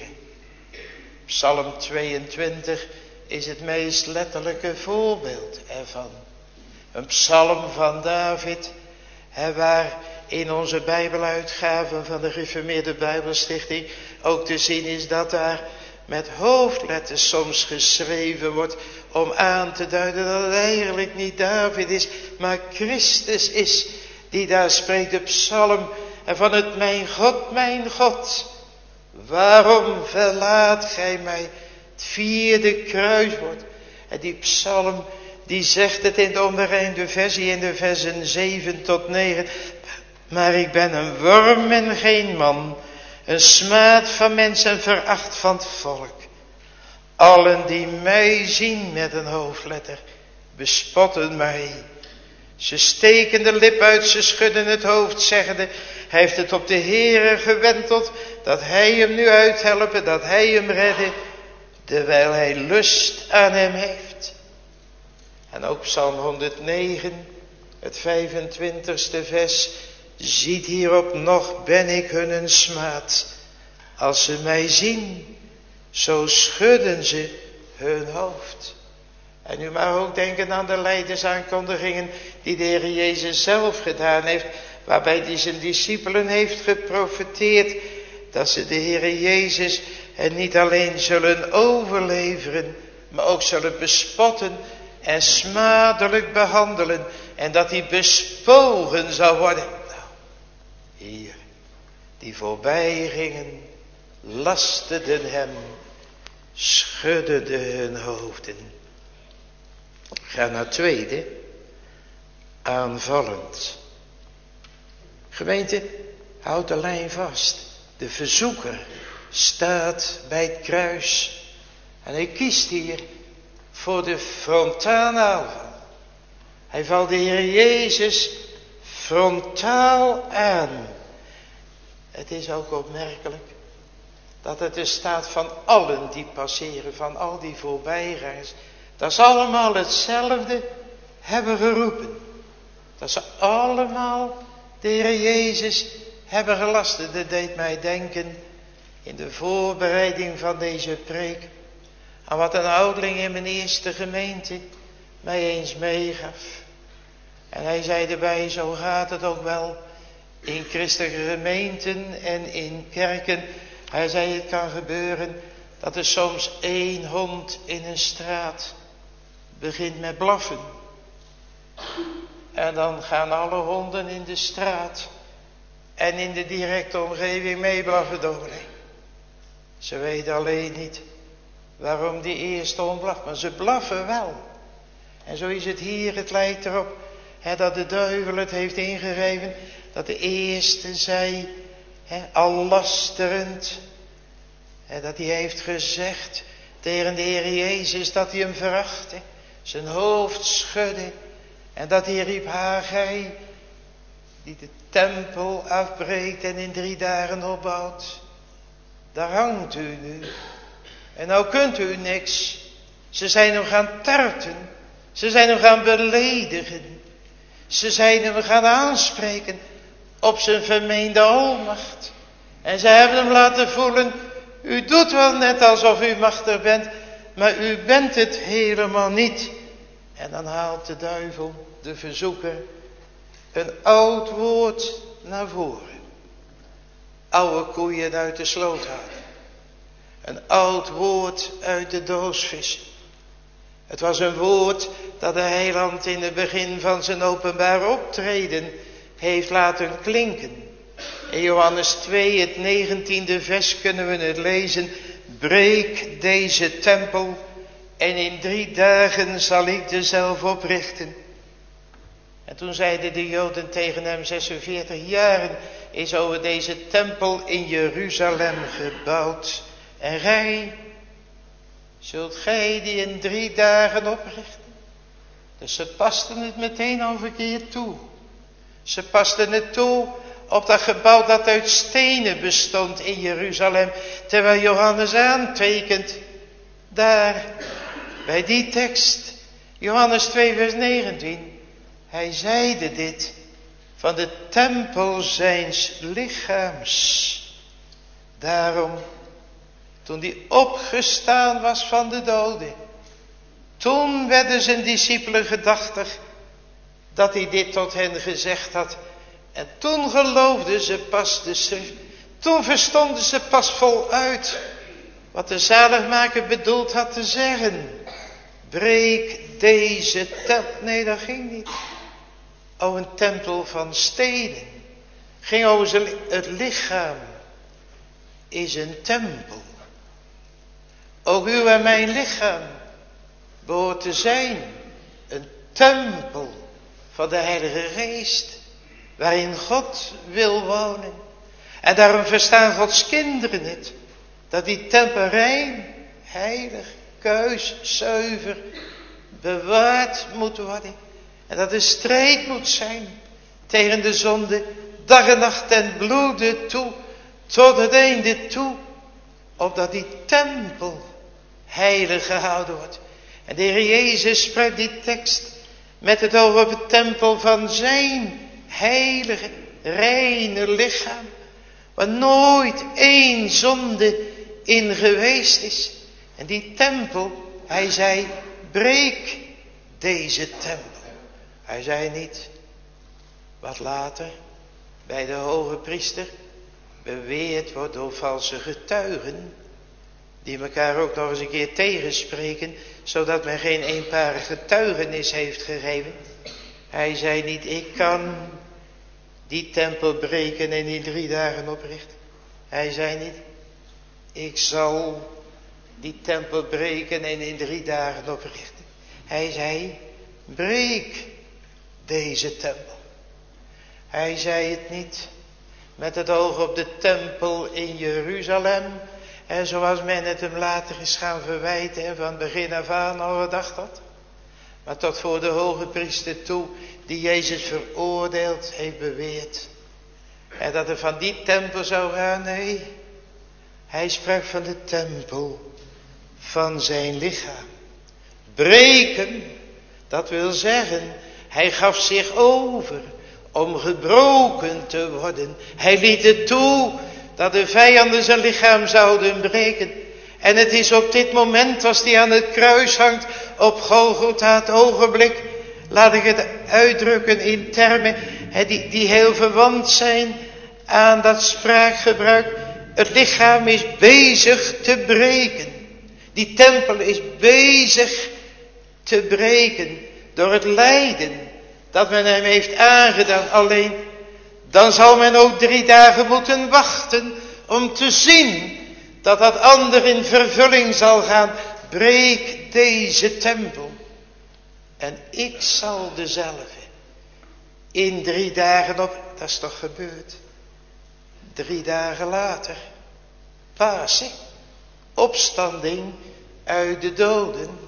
Psalm tweeëntwintig is het meest letterlijke voorbeeld ervan. Een psalm van David, hè, waar in onze bijbeluitgaven van de gereformeerde Bijbelstichting ook te zien is dat daar met hoofdletters soms geschreven wordt om aan te duiden dat het eigenlijk niet David is, maar Christus is die daar spreekt, de psalm en van het mijn God, mijn God, waarom verlaat gij mij? Het vierde kruiswoord. En die psalm die zegt het in de onderrijmde versie in de versen zeven tot negen. Maar ik ben een worm en geen man, een smaad van mensen en veracht van het volk. Allen die mij zien met een hoofdletter, bespotten mij. Ze steken de lip uit, ze schudden het hoofd, zeggende, hij heeft het op de Heere gewenteld, dat hij hem nu uithelpen, dat hij hem redde, terwijl hij lust aan hem heeft. En ook Psalm honderdnegen, het vijfentwintigste vers, ziet hierop nog ben ik hun een smaad. Als ze mij zien, zo schudden ze hun hoofd. En u mag ook denken aan de lijdensaankondigingen die de Heer Jezus zelf gedaan heeft, waarbij hij zijn discipelen heeft geprofeteerd dat ze de Heer Jezus en niet alleen zullen overleveren, maar ook zullen bespotten en smadelijk behandelen en dat hij bespogen zou worden. Nou, hier, die voorbij gingen, lasteden hem, schudden hun hoofden. Ga naar het tweede, aanvallend. Gemeente, houd de lijn vast. De verzoeker staat bij het kruis. En hij kiest hier voor de frontale aanval. Hij valt de Heer Jezus frontaal aan. Het is ook opmerkelijk dat het de staat van allen die passeren, van al die voorbijgangers, dat ze allemaal hetzelfde hebben geroepen. Dat ze allemaal de Heer Jezus hebben gelasterd. Dat deed mij denken in de voorbereiding van deze preek aan wat een ouderling in mijn eerste gemeente mij eens meegaf. En hij zei erbij, zo gaat het ook wel in christelijke gemeenten en in kerken. Hij zei, het kan gebeuren dat er soms één hond in een straat begint met blaffen. En dan gaan alle honden in de straat en in de directe omgeving meeblaffen, dominee. Ze weten alleen niet waarom die eerste hond blaft, maar ze blaffen wel. En zo is het hier, het lijkt erop hè, dat de duivel het heeft ingegeven, dat de eerste zei, hè, al lasterend, hè, dat hij heeft gezegd tegen de Heer Jezus dat hij hem verachtte, zijn hoofd schudde en dat hij riep, Haggai, die de tempel afbreekt en in drie dagen opbouwt. Daar hangt u nu. En nou kunt u niks. Ze zijn hem gaan tarten. Ze zijn hem gaan beledigen. Ze zijn hem gaan aanspreken op zijn vermeende almacht. En ze hebben hem laten voelen, u doet wel net alsof u machtig bent, maar u bent het helemaal niet. En dan haalt de duivel, de verzoeker, een oud woord naar voren. Oude koeien uit de sloot halen. Een oud woord uit de doos vissen. Het was een woord dat de heiland in het begin van zijn openbaar optreden heeft laten klinken. In Johannes twee, het negentiende vers kunnen we het lezen. Breek deze tempel en in drie dagen zal ik dezelf oprichten. En toen zeiden de Joden tegen hem, zesenveertig jaren is over deze tempel in Jeruzalem gebouwd. En gij, zult gij die in drie dagen oprichten? Dus ze pasten het meteen al verkeerd toe. Ze pasten het toe op dat gebouw dat uit stenen bestond in Jeruzalem. Terwijl Johannes aantekent, daar, bij die tekst, Johannes twee vers negentien. Hij zeide dit van de tempel zijns lichaams. Daarom, toen die opgestaan was van de doden, toen werden zijn discipelen gedachtig dat hij dit tot hen gezegd had. En toen geloofden ze pas de schrift. Toen verstonden ze pas voluit wat de zaligmaker bedoeld had te zeggen. Breek deze tempel. Nee, dat ging niet. O, een tempel van stenen. Ging over het lichaam. Is een tempel. Ook uw en mijn lichaam behoort te zijn een tempel van de Heilige Geest, waarin God wil wonen. En daarom verstaan Gods kinderen het, dat die tempel rein, heilig, kuis, zuiver, bewaard moet worden. En dat er strijd moet zijn tegen de zonde, dag en nacht ten bloede toe, tot het einde toe, opdat die tempel heilig gehouden wordt. En de Heer Jezus sprak die tekst met het oog op het tempel van zijn heilige, reine lichaam, waar nooit één zonde in geweest is. En die tempel, hij zei, breek deze tempel. Hij zei niet, wat later bij de hoge priester beweerd wordt door valse getuigen, die elkaar ook nog eens een keer tegenspreken, zodat men geen eenparig getuigenis heeft gegeven. Hij zei niet, ik kan die tempel breken en in drie dagen oprichten. Hij zei niet, ik zal die tempel breken en in drie dagen oprichten. Hij zei, breek deze tempel. Hij zei het niet met het oog op de tempel in Jeruzalem. En zoals men het hem later is gaan verwijten en van begin af aan al gedacht had. Maar tot voor de hoge priester toe, die Jezus veroordeeld heeft beweerd. En dat er van die tempel zou gaan, nee. Hij sprak van de tempel van zijn lichaam. Breken, dat wil zeggen, hij gaf zich over om gebroken te worden. Hij liet het toe dat de vijanden zijn lichaam zouden breken. En het is op dit moment, als hij aan het kruis hangt, op Golgotha, het ogenblik, laat ik het uitdrukken in termen. he, die, die heel verwant zijn aan dat spraakgebruik. Het lichaam is bezig te breken. Die tempel is bezig te breken door het lijden dat men hem heeft aangedaan. Alleen dan zal men ook drie dagen moeten wachten om te zien dat dat ander in vervulling zal gaan. Breek deze tempel en ik zal dezelfde in drie dagen op. Dat is toch gebeurd? Drie dagen later, Pasen, opstanding uit de doden.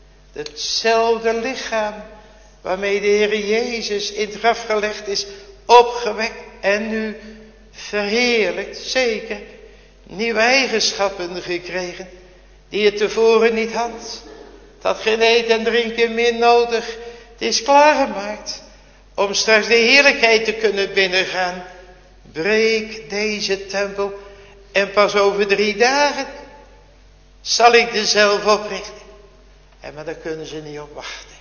Hetzelfde lichaam waarmee de Heer Jezus in het graf gelegd is, opgewekt en nu verheerlijkt. Zeker, nieuwe eigenschappen gekregen die het tevoren niet had. Het had geen eten en drinken meer nodig. Het is klaargemaakt om straks de heerlijkheid te kunnen binnengaan. Breek deze tempel en pas over drie dagen zal ik dezelfde oprichten. En maar daar kunnen ze niet op wachten.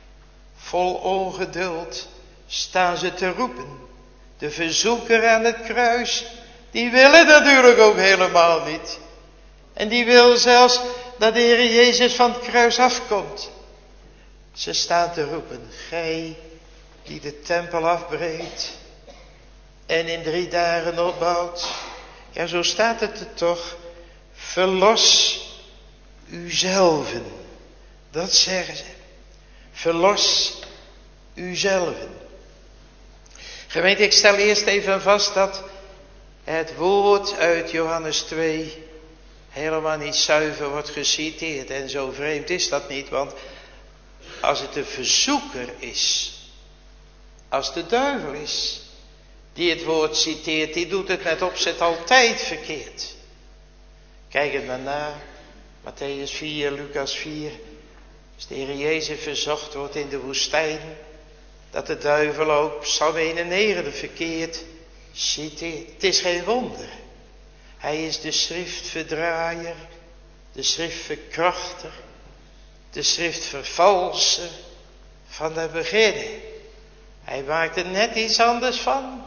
Vol ongeduld staan ze te roepen. De verzoeker aan het kruis, die wil het natuurlijk ook helemaal niet. En die wil zelfs dat de Heer Jezus van het kruis afkomt. Ze staan te roepen, gij die de tempel afbreekt en in drie dagen opbouwt. Ja, zo staat het er toch. Verlos uzelven. Dat zeggen ze. Verlos uzelven. Gemeente, ik stel eerst even vast dat het woord uit Johannes twee helemaal niet zuiver wordt geciteerd. En zo vreemd is dat niet, want als het de verzoeker is, als de duivel is, die het woord citeert, die doet het met opzet altijd verkeerd. Kijk het maar na, Matthäus vier, Lucas vier, als de Heer Jezus verzocht wordt in de woestijn, dat de duivel ook Psalm eenennegentig verkeerd citeert. Het is geen wonder. Hij is de schriftverdraaier, de schriftverkrachter, de schriftvervalser van de beginnen. Hij maakt er net iets anders van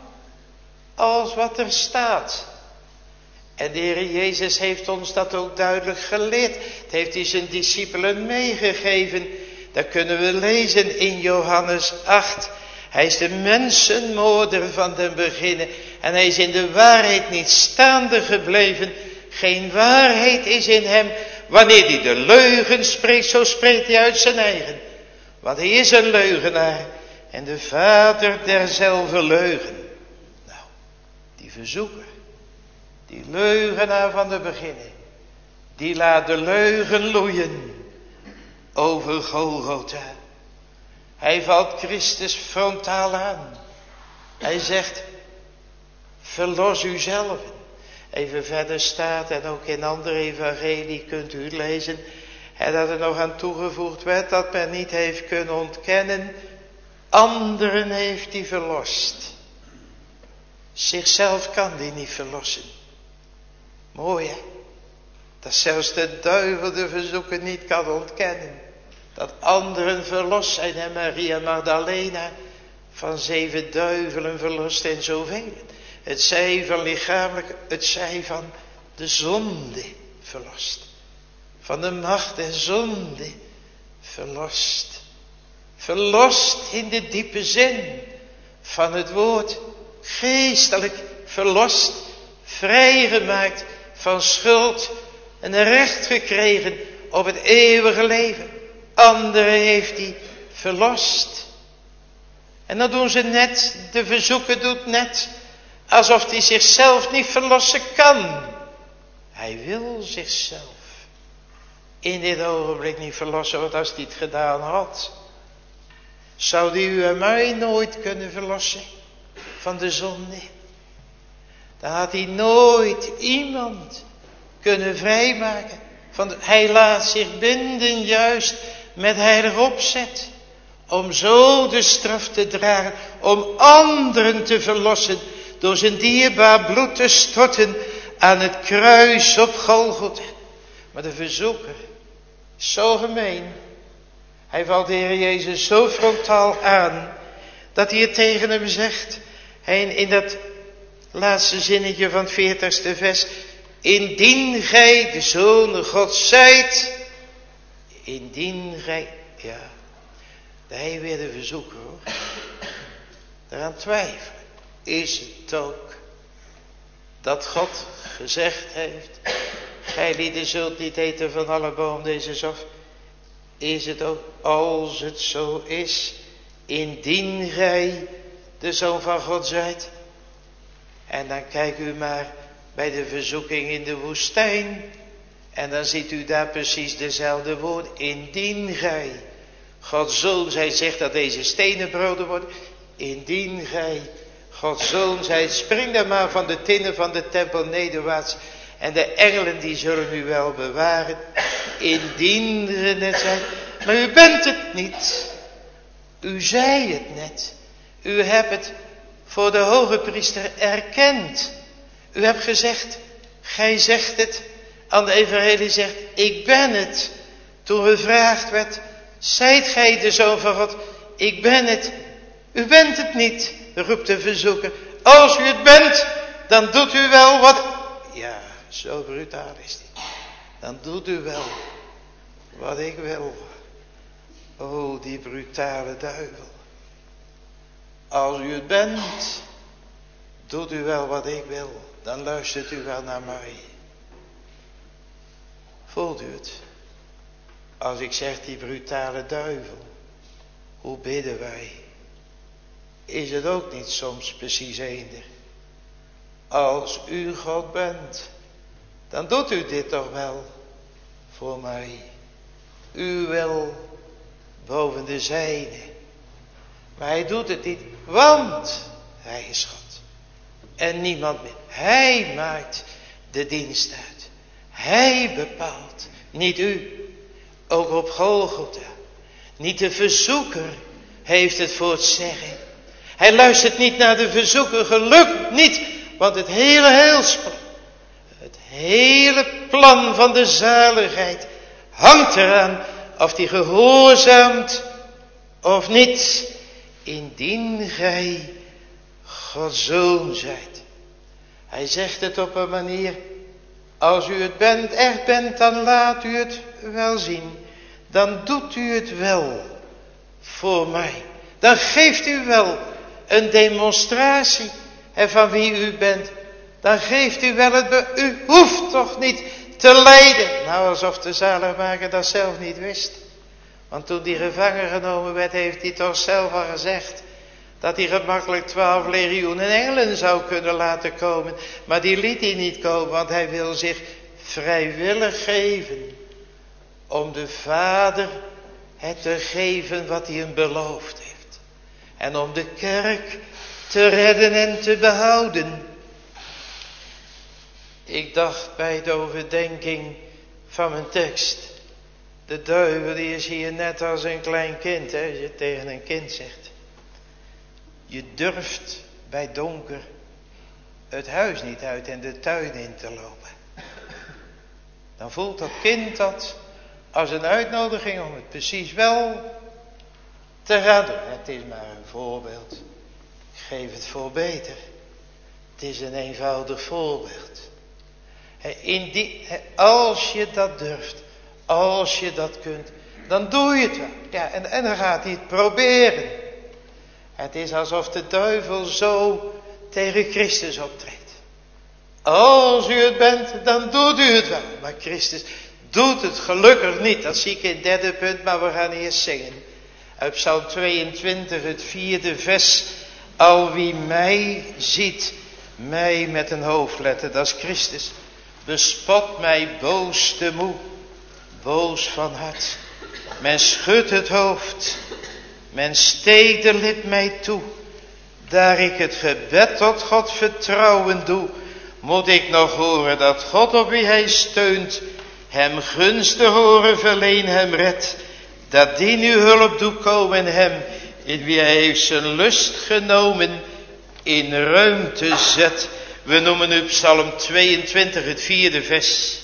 als wat er staat. En de Heer Jezus heeft ons dat ook duidelijk geleerd. Het heeft hij zijn discipelen meegegeven. Dat kunnen we lezen in Johannes acht. Hij is de mensenmoorder van den beginnen. En hij is in de waarheid niet staande gebleven. Geen waarheid is in hem. Wanneer hij de leugen spreekt, zo spreekt hij uit zijn eigen. Want hij is een leugenaar. En de vader derzelfde leugen. Nou, die verzoeker. Die leugenaar van de beginnen. Die laat de leugen loeien. Over Golgotha. Hij valt Christus frontaal aan. Hij zegt, verlos uzelf. Even verder staat, en ook in andere evangelie kunt u lezen, en dat er nog aan toegevoegd werd dat men niet heeft kunnen ontkennen, anderen heeft hij verlost. Zichzelf kan die niet verlossen. Mooi hè? Dat zelfs de duivel de verzoeker niet kan ontkennen. Dat anderen verlost zijn. En Maria Magdalena van zeven duivelen verlost en zoveel. Het zij van lichamelijk, het zij van de zonde verlost. Van de macht der zonde verlost. Verlost in de diepe zin van het woord. Geestelijk verlost. Vrijgemaakt van schuld. En recht gekregen op het eeuwige leven. Anderen heeft hij verlost. En dan doen ze net, de verzoeker doet net, alsof hij zichzelf niet verlossen kan. Hij wil zichzelf in dit ogenblik niet verlossen, want als hij het gedaan had, zou hij u en mij nooit kunnen verlossen van de zonde. Dan had hij nooit iemand kunnen vrijmaken. Van de, hij laat zich binden juist met heilig opzet. Om zo de straf te dragen. Om anderen te verlossen. Door zijn dierbaar bloed te storten aan het kruis op Golgotha. Maar de verzoeker is zo gemeen. Hij valt de Heer Jezus zo frontaal aan. Dat hij het tegen hem zegt. En in dat laatste zinnetje van het veertigste vers. Indien gij de Zoon Gods zijt. Indien gij, ja. Hij weer de verzoeker hoor. Daaraan twijfelen. Is het ook dat God gezegd heeft. Gij lieden zult niet eten van alle boom deze of. Is het ook als het zo is. Indien gij de Zoon van God zijt. En dan kijkt u maar bij de verzoeking in de woestijn. En dan ziet u daar precies dezelfde woord. Indien gij Gods Zoon zijt, zegt dat deze stenen broden worden. Indien gij Gods Zoon zijt, spring dan maar van de tinnen van de tempel nederwaarts. En de engelen die zullen u wel bewaren. Indien ge net zijt. Maar u bent het niet. U zei het net. U hebt het voor de hoge priester erkend. U hebt gezegd, gij zegt het. Aan de evangelie zegt, ik ben het. Toen gevraagd werd, zijt gij de Zoon van God? Ik ben het. U bent het niet, roept de verzoeker. Als u het bent, dan doet u wel wat... Ja, zo brutaal is die. Dan doet u wel wat ik wil. Oh, die brutale duivel. Als u het bent, doet u wel wat ik wil. Dan luistert u wel naar mij. Voelt u het? Als ik zeg die brutale duivel. Hoe bidden wij? Is het ook niet soms precies eender? Als u God bent, dan doet u dit toch wel voor mij. U wil boven de zijne. Maar hij doet het niet, want hij is God. En niemand meer. Hij maakt de dienst uit. Hij bepaalt, niet u. Ook op Golgotha. Niet de verzoeker heeft het voor het zeggen. Hij luistert niet naar de verzoeker, gelukkig niet. Want het hele heilsplan, het hele plan van de zaligheid hangt eraan of die gehoorzaamt of niet. Indien gij Gods Zoon zijt. Hij zegt het op een manier, als u het bent, echt bent, dan laat u het wel zien. Dan doet u het wel voor mij. Dan geeft u wel een demonstratie van wie u bent. Dan geeft u wel het be- U hoeft toch niet te lijden. Nou, alsof de zaligmaker dat zelf niet wist. Want toen die gevangen genomen werd, heeft hij toch zelf al gezegd dat hij gemakkelijk twaalf legioenen engelen zou kunnen laten komen. Maar die liet hij niet komen, want hij wil zich vrijwillig geven. Om de Vader het te geven wat hij hem beloofd heeft. En om de kerk te redden en te behouden. Ik dacht bij de overdenking van mijn tekst. De duivel die is hier net als een klein kind. Hè, als je tegen een kind zegt. Je durft bij donker het huis niet uit en de tuin in te lopen. Dan voelt dat kind dat als een uitnodiging om het precies wel te gaan doen. Het is maar een voorbeeld. Ik geef het voor beter. Het is een eenvoudig voorbeeld. In die, als je dat durft, als je dat kunt, dan doe je het wel. Ja, en, en dan gaat hij het proberen. Het is alsof de duivel zo tegen Christus optreedt. Als u het bent, dan doet u het wel. Maar Christus doet het gelukkig niet. Dat zie ik in het derde punt, maar we gaan eerst zingen. Uit Psalm tweeëntwintig, het vierde vers. Al wie mij ziet, mij met een hoofdletter, dat is Christus. Bespot mij boos te moe, boos van hart. Men schudt het hoofd, men steekt de lip mij toe. Daar ik het gebed tot God vertrouwen doe, moet ik nog horen dat God op wie hij steunt, hem gunsten horen verleen, hem red. Dat die nu hulp doet komen hem, in wie hij heeft zijn lust genomen, in ruimte zet. We noemen nu Psalm tweeëntwintig, het vierde vers.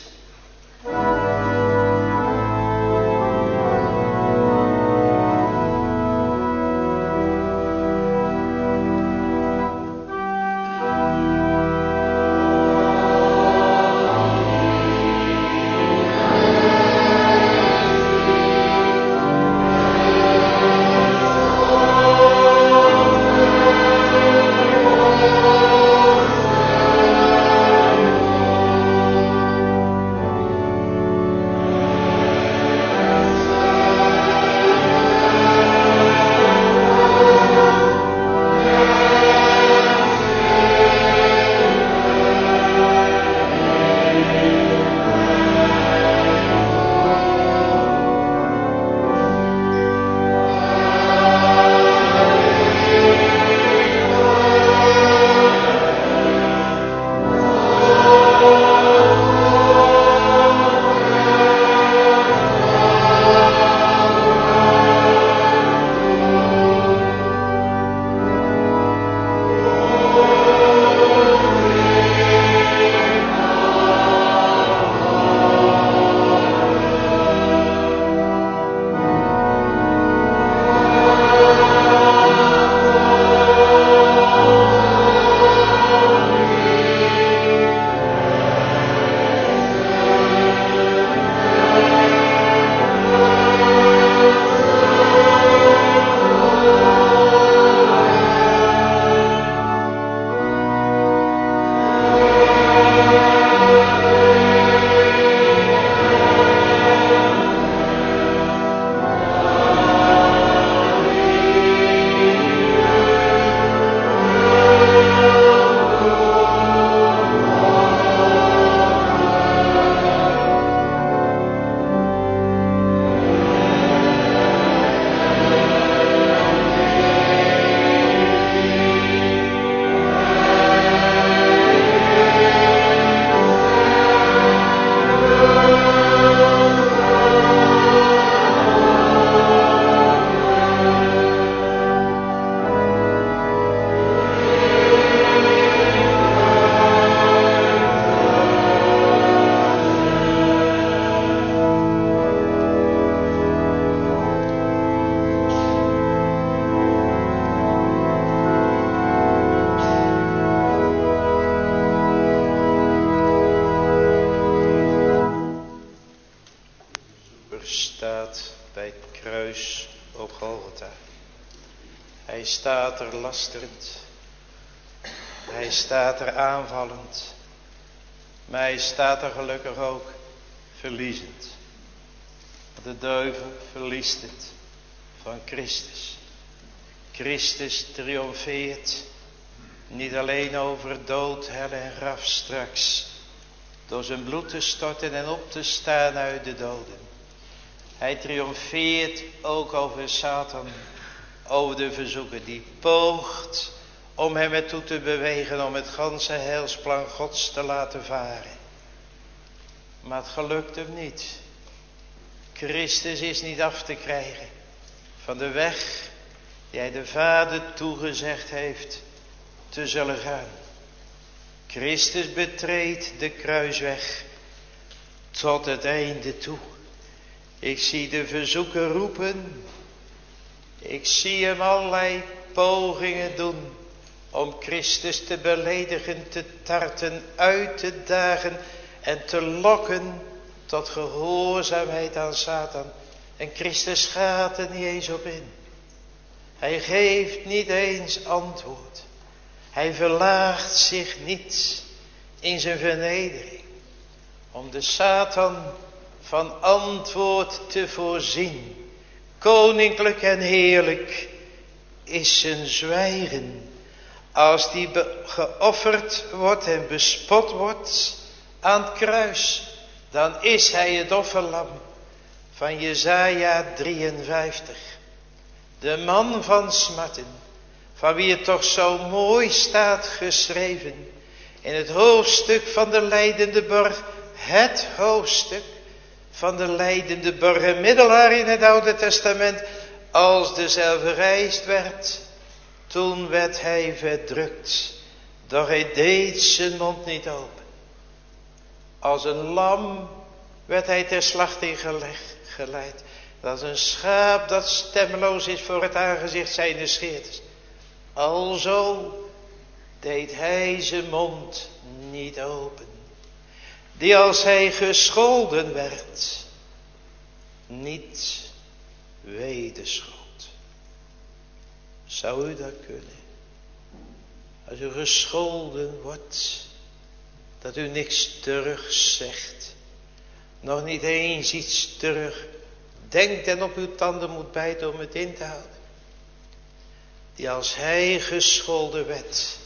kruis op Golgotha. Hij staat er lasterend. Hij staat er aanvallend. Maar hij staat er gelukkig ook verliezend. De duivel verliest het van Christus. Christus triomfeert niet alleen over dood, hel en graf straks, door zijn bloed te storten en op te staan uit de doden. Hij triomfeert ook over Satan, over de verzoeker die poogt om hem ertoe te bewegen om het ganse heilsplan Gods te laten varen. Maar het gelukt hem niet. Christus is niet af te krijgen van de weg die hij de Vader toegezegd heeft te zullen gaan. Christus betreedt de kruisweg tot het einde toe. Ik zie de verzoeker roepen. Ik zie hem allerlei pogingen doen om Christus te beledigen, te tarten, uit te dagen en te lokken tot gehoorzaamheid aan Satan. En Christus gaat er niet eens op in. Hij geeft niet eens antwoord. Hij verlaagt zich niet in zijn vernedering om de Satan van antwoord te voorzien. Koninklijk en heerlijk is zijn zwijgen. Als die geofferd wordt en bespot wordt aan het kruis, dan is hij het offerlam van Jesaja drieënvijftig. De man van smarten, van wie het toch zo mooi staat geschreven in het hoofdstuk van de lijdende borg, het hoofdstuk van de lijdende borg, een middelaar in het Oude Testament, als dezelfde gereisd werd, toen werd hij verdrukt, doch hij deed zijn mond niet open. Als een lam werd hij ter slachting geleid. Als een schaap dat stemloos is voor het aangezicht zijner scheerders. Alzo deed hij zijn mond niet open. Die als hij gescholden werd, niet wederschold. Zou u dat kunnen? Als u gescholden wordt, dat u niks terug zegt. Nog niet eens iets terug denkt en op uw tanden moet bijten om het in te houden. Die als hij gescholden werd,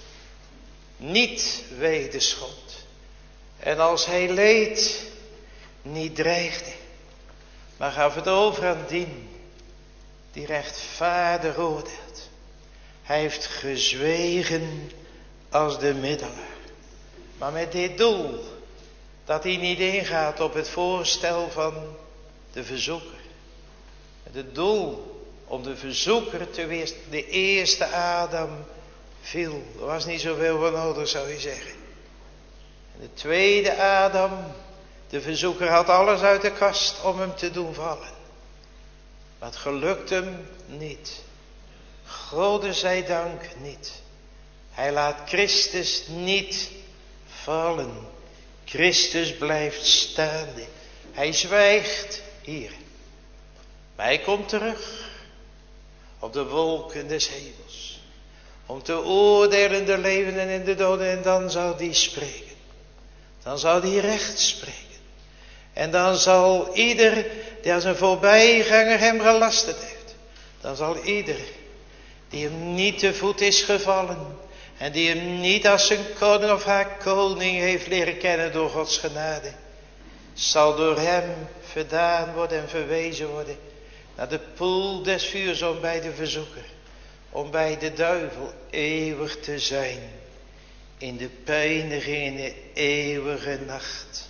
niet wederschold. En als hij leed, niet dreigde. Maar gaf het over aan dien die rechtvaardig oordeelt. Hij heeft gezwegen als de middelaar. Maar met dit doel, dat hij niet ingaat op het voorstel van de verzoeker. Met het doel om de verzoeker te weerst, de eerste Adam viel. Er was niet zoveel voor nodig, zou je zeggen. En de tweede Adam, de verzoeker had alles uit de kast om hem te doen vallen. Maar het gelukt hem niet. Gode zij dank niet. Hij laat Christus niet vallen. Christus blijft staande. Hij zwijgt hier. Maar hij komt terug op de wolken des hemels. Om te oordelen de levenden en de doden. En dan zal hij spreken. Dan zal hij recht spreken. En dan zal ieder die als een voorbijganger hem gelasterd heeft. Dan zal ieder die hem niet te voet is gevallen. En die hem niet als zijn koning of haar koning heeft leren kennen door Gods genade. Zal door hem verdaan worden en verwezen worden naar de poel des vuurs om bij de verzoeker. Om bij de duivel eeuwig te zijn. In de pijniging in de eeuwige nacht.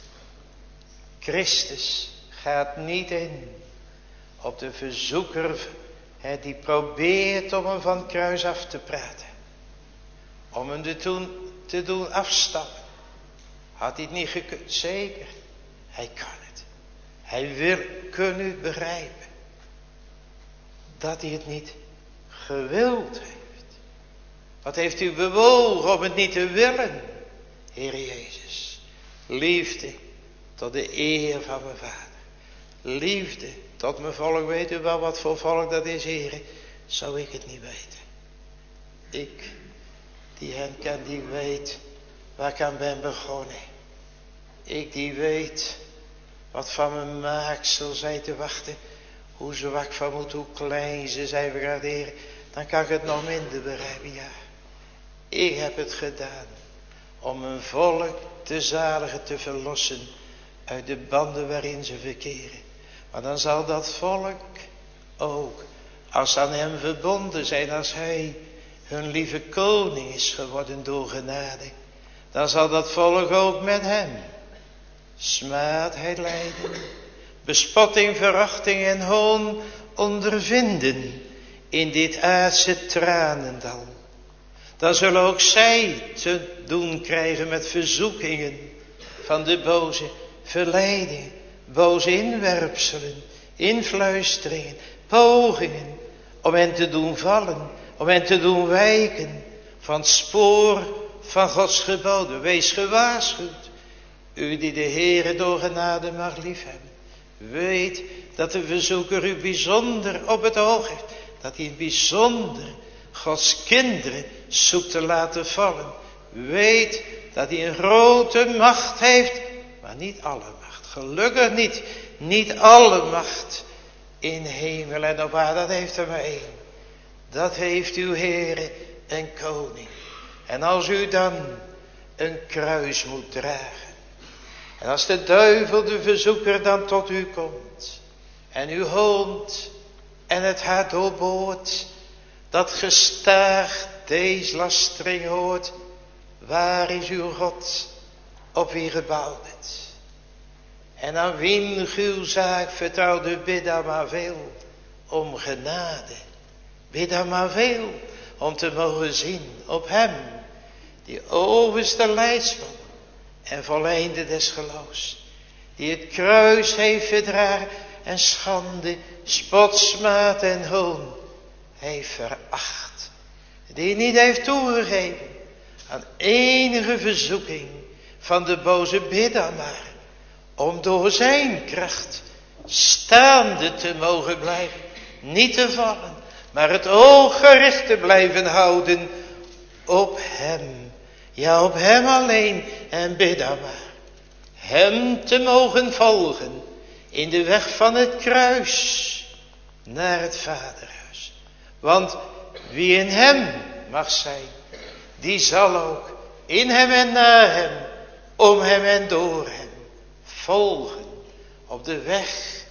Christus gaat niet in op de verzoeker hè, die probeert om hem van het kruis af te praten. Om hem te doen, te doen afstappen. Had hij het niet gekund? Zeker. Hij kan het. Hij wil, kun u begrijpen. Dat hij het niet gewild heeft. Wat heeft u bewogen om het niet te willen? Heer Jezus. Liefde tot de eer van mijn Vader. Liefde Tot mijn volk, weet u wel wat voor volk dat is, heren? Zou ik het niet weten. Ik, die hen ken, die weet waar ik aan ben begonnen. Ik die weet wat van mijn maaksel zij te wachten. Hoe zwak van moet, hoe klein ze zijn vergraderen. Dan kan ik het nog minder begrijpen, ja. Ik heb het gedaan om mijn volk te zaligen, te verlossen uit de banden waarin ze verkeren. Maar dan zal dat volk ook, als ze aan hem verbonden zijn, als hij hun lieve koning is geworden door genade, dan zal dat volk ook met hem smaadheid lijden, bespotting, verachting en hoon ondervinden in dit aardse tranendal. Dan zullen ook zij te doen krijgen met verzoekingen van de boze, verleidingen, boze inwerpselen, influisteringen, pogingen om hen te doen vallen, om hen te doen wijken van het spoor van Gods geboden. Wees gewaarschuwd, u die de Heere door genade mag liefhebben. Weet dat de verzoeker u bijzonder op het oog heeft, dat hij bijzonder Gods kinderen zoekt te laten vallen. Weet dat hij een grote macht heeft, maar niet alle macht. Gelukkig niet, niet alle macht in hemel en op aarde. Dat heeft er maar één. Dat heeft uw Heere en Koning. En als u dan een kruis moet dragen, en als de duivel, de verzoeker, dan tot u komt, en u hoont en het hart doorboort, dat gestaag deze lastering hoort, waar is uw God, op wie gebouwd het? En aan wien uw zaak vertrouwde, bid dan maar veel om genade. Bid dan maar veel om te mogen zien op hem, die overste leidsman en volleinde des geloofs, die het kruis heeft verdragen en schande, spot, smaad en hoon heeft veracht, die niet heeft toegegeven aan enige verzoeking van de boze. Bid dan maar om door zijn kracht staande te mogen blijven, niet te vallen, maar het oog gericht te blijven houden op hem. Ja, op hem alleen. En bid dan maar hem te mogen volgen in de weg van het kruis naar het Vaderhuis. Want wie in hem mag zijn, die zal ook in hem en naar hem, om hem en door hem volgen op de weg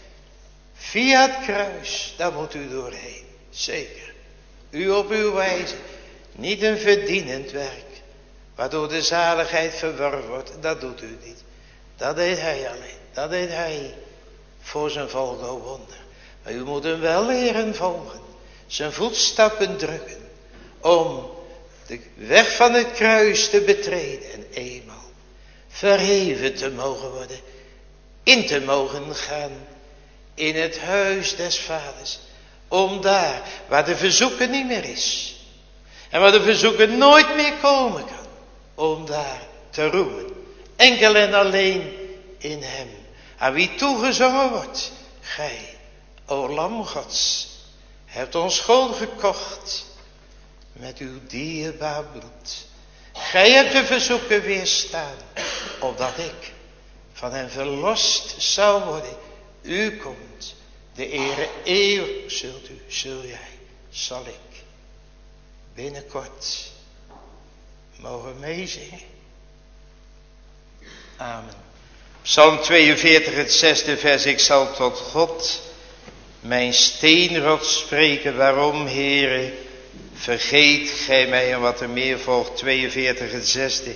via het kruis. Daar moet u doorheen, zeker. U op uw wijze, niet een verdienend werk, waardoor de zaligheid verworven wordt. Dat doet u niet. Dat deed hij alleen. Dat deed hij voor zijn volk, o wonder. Maar u moet hem wel leren volgen, zijn voetstappen drukken, om de weg van het kruis te betreden en eenmaal verheven te mogen worden, in te mogen gaan in het huis des Vaders, om daar waar de verzoeker niet meer is en waar de verzoeker nooit meer komen kan, om daar te roemen, enkel en alleen in hem, aan wie toegezongen wordt: gij, o Lam Gods, hebt ons schoon gekocht met uw dierbaar bloed. Gij hebt de verzoeker weerstaan, opdat ik van hem verlost zou worden. U komt, de ere eeuw zult u, zul jij, zal ik binnenkort mogen meezingen. Amen. Psalm tweeënveertig, het zesde vers. Ik zal tot God, mijn steenrots, spreken. Waarom, Heere, vergeet gij mij? En wat er meer volgt, tweeënveertig, het zesde.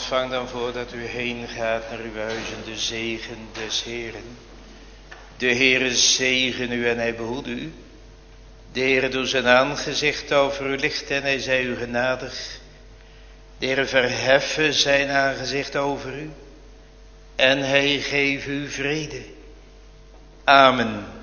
ontvang dan voordat u heen gaat naar uw huizen de zegen des Heeren. De Heere zegen u en hij behoede u. De Heere doet zijn aangezicht over u lichten en hij zij u genadig. De Heere verheffen zijn aangezicht over u en hij geeft u vrede. Amen.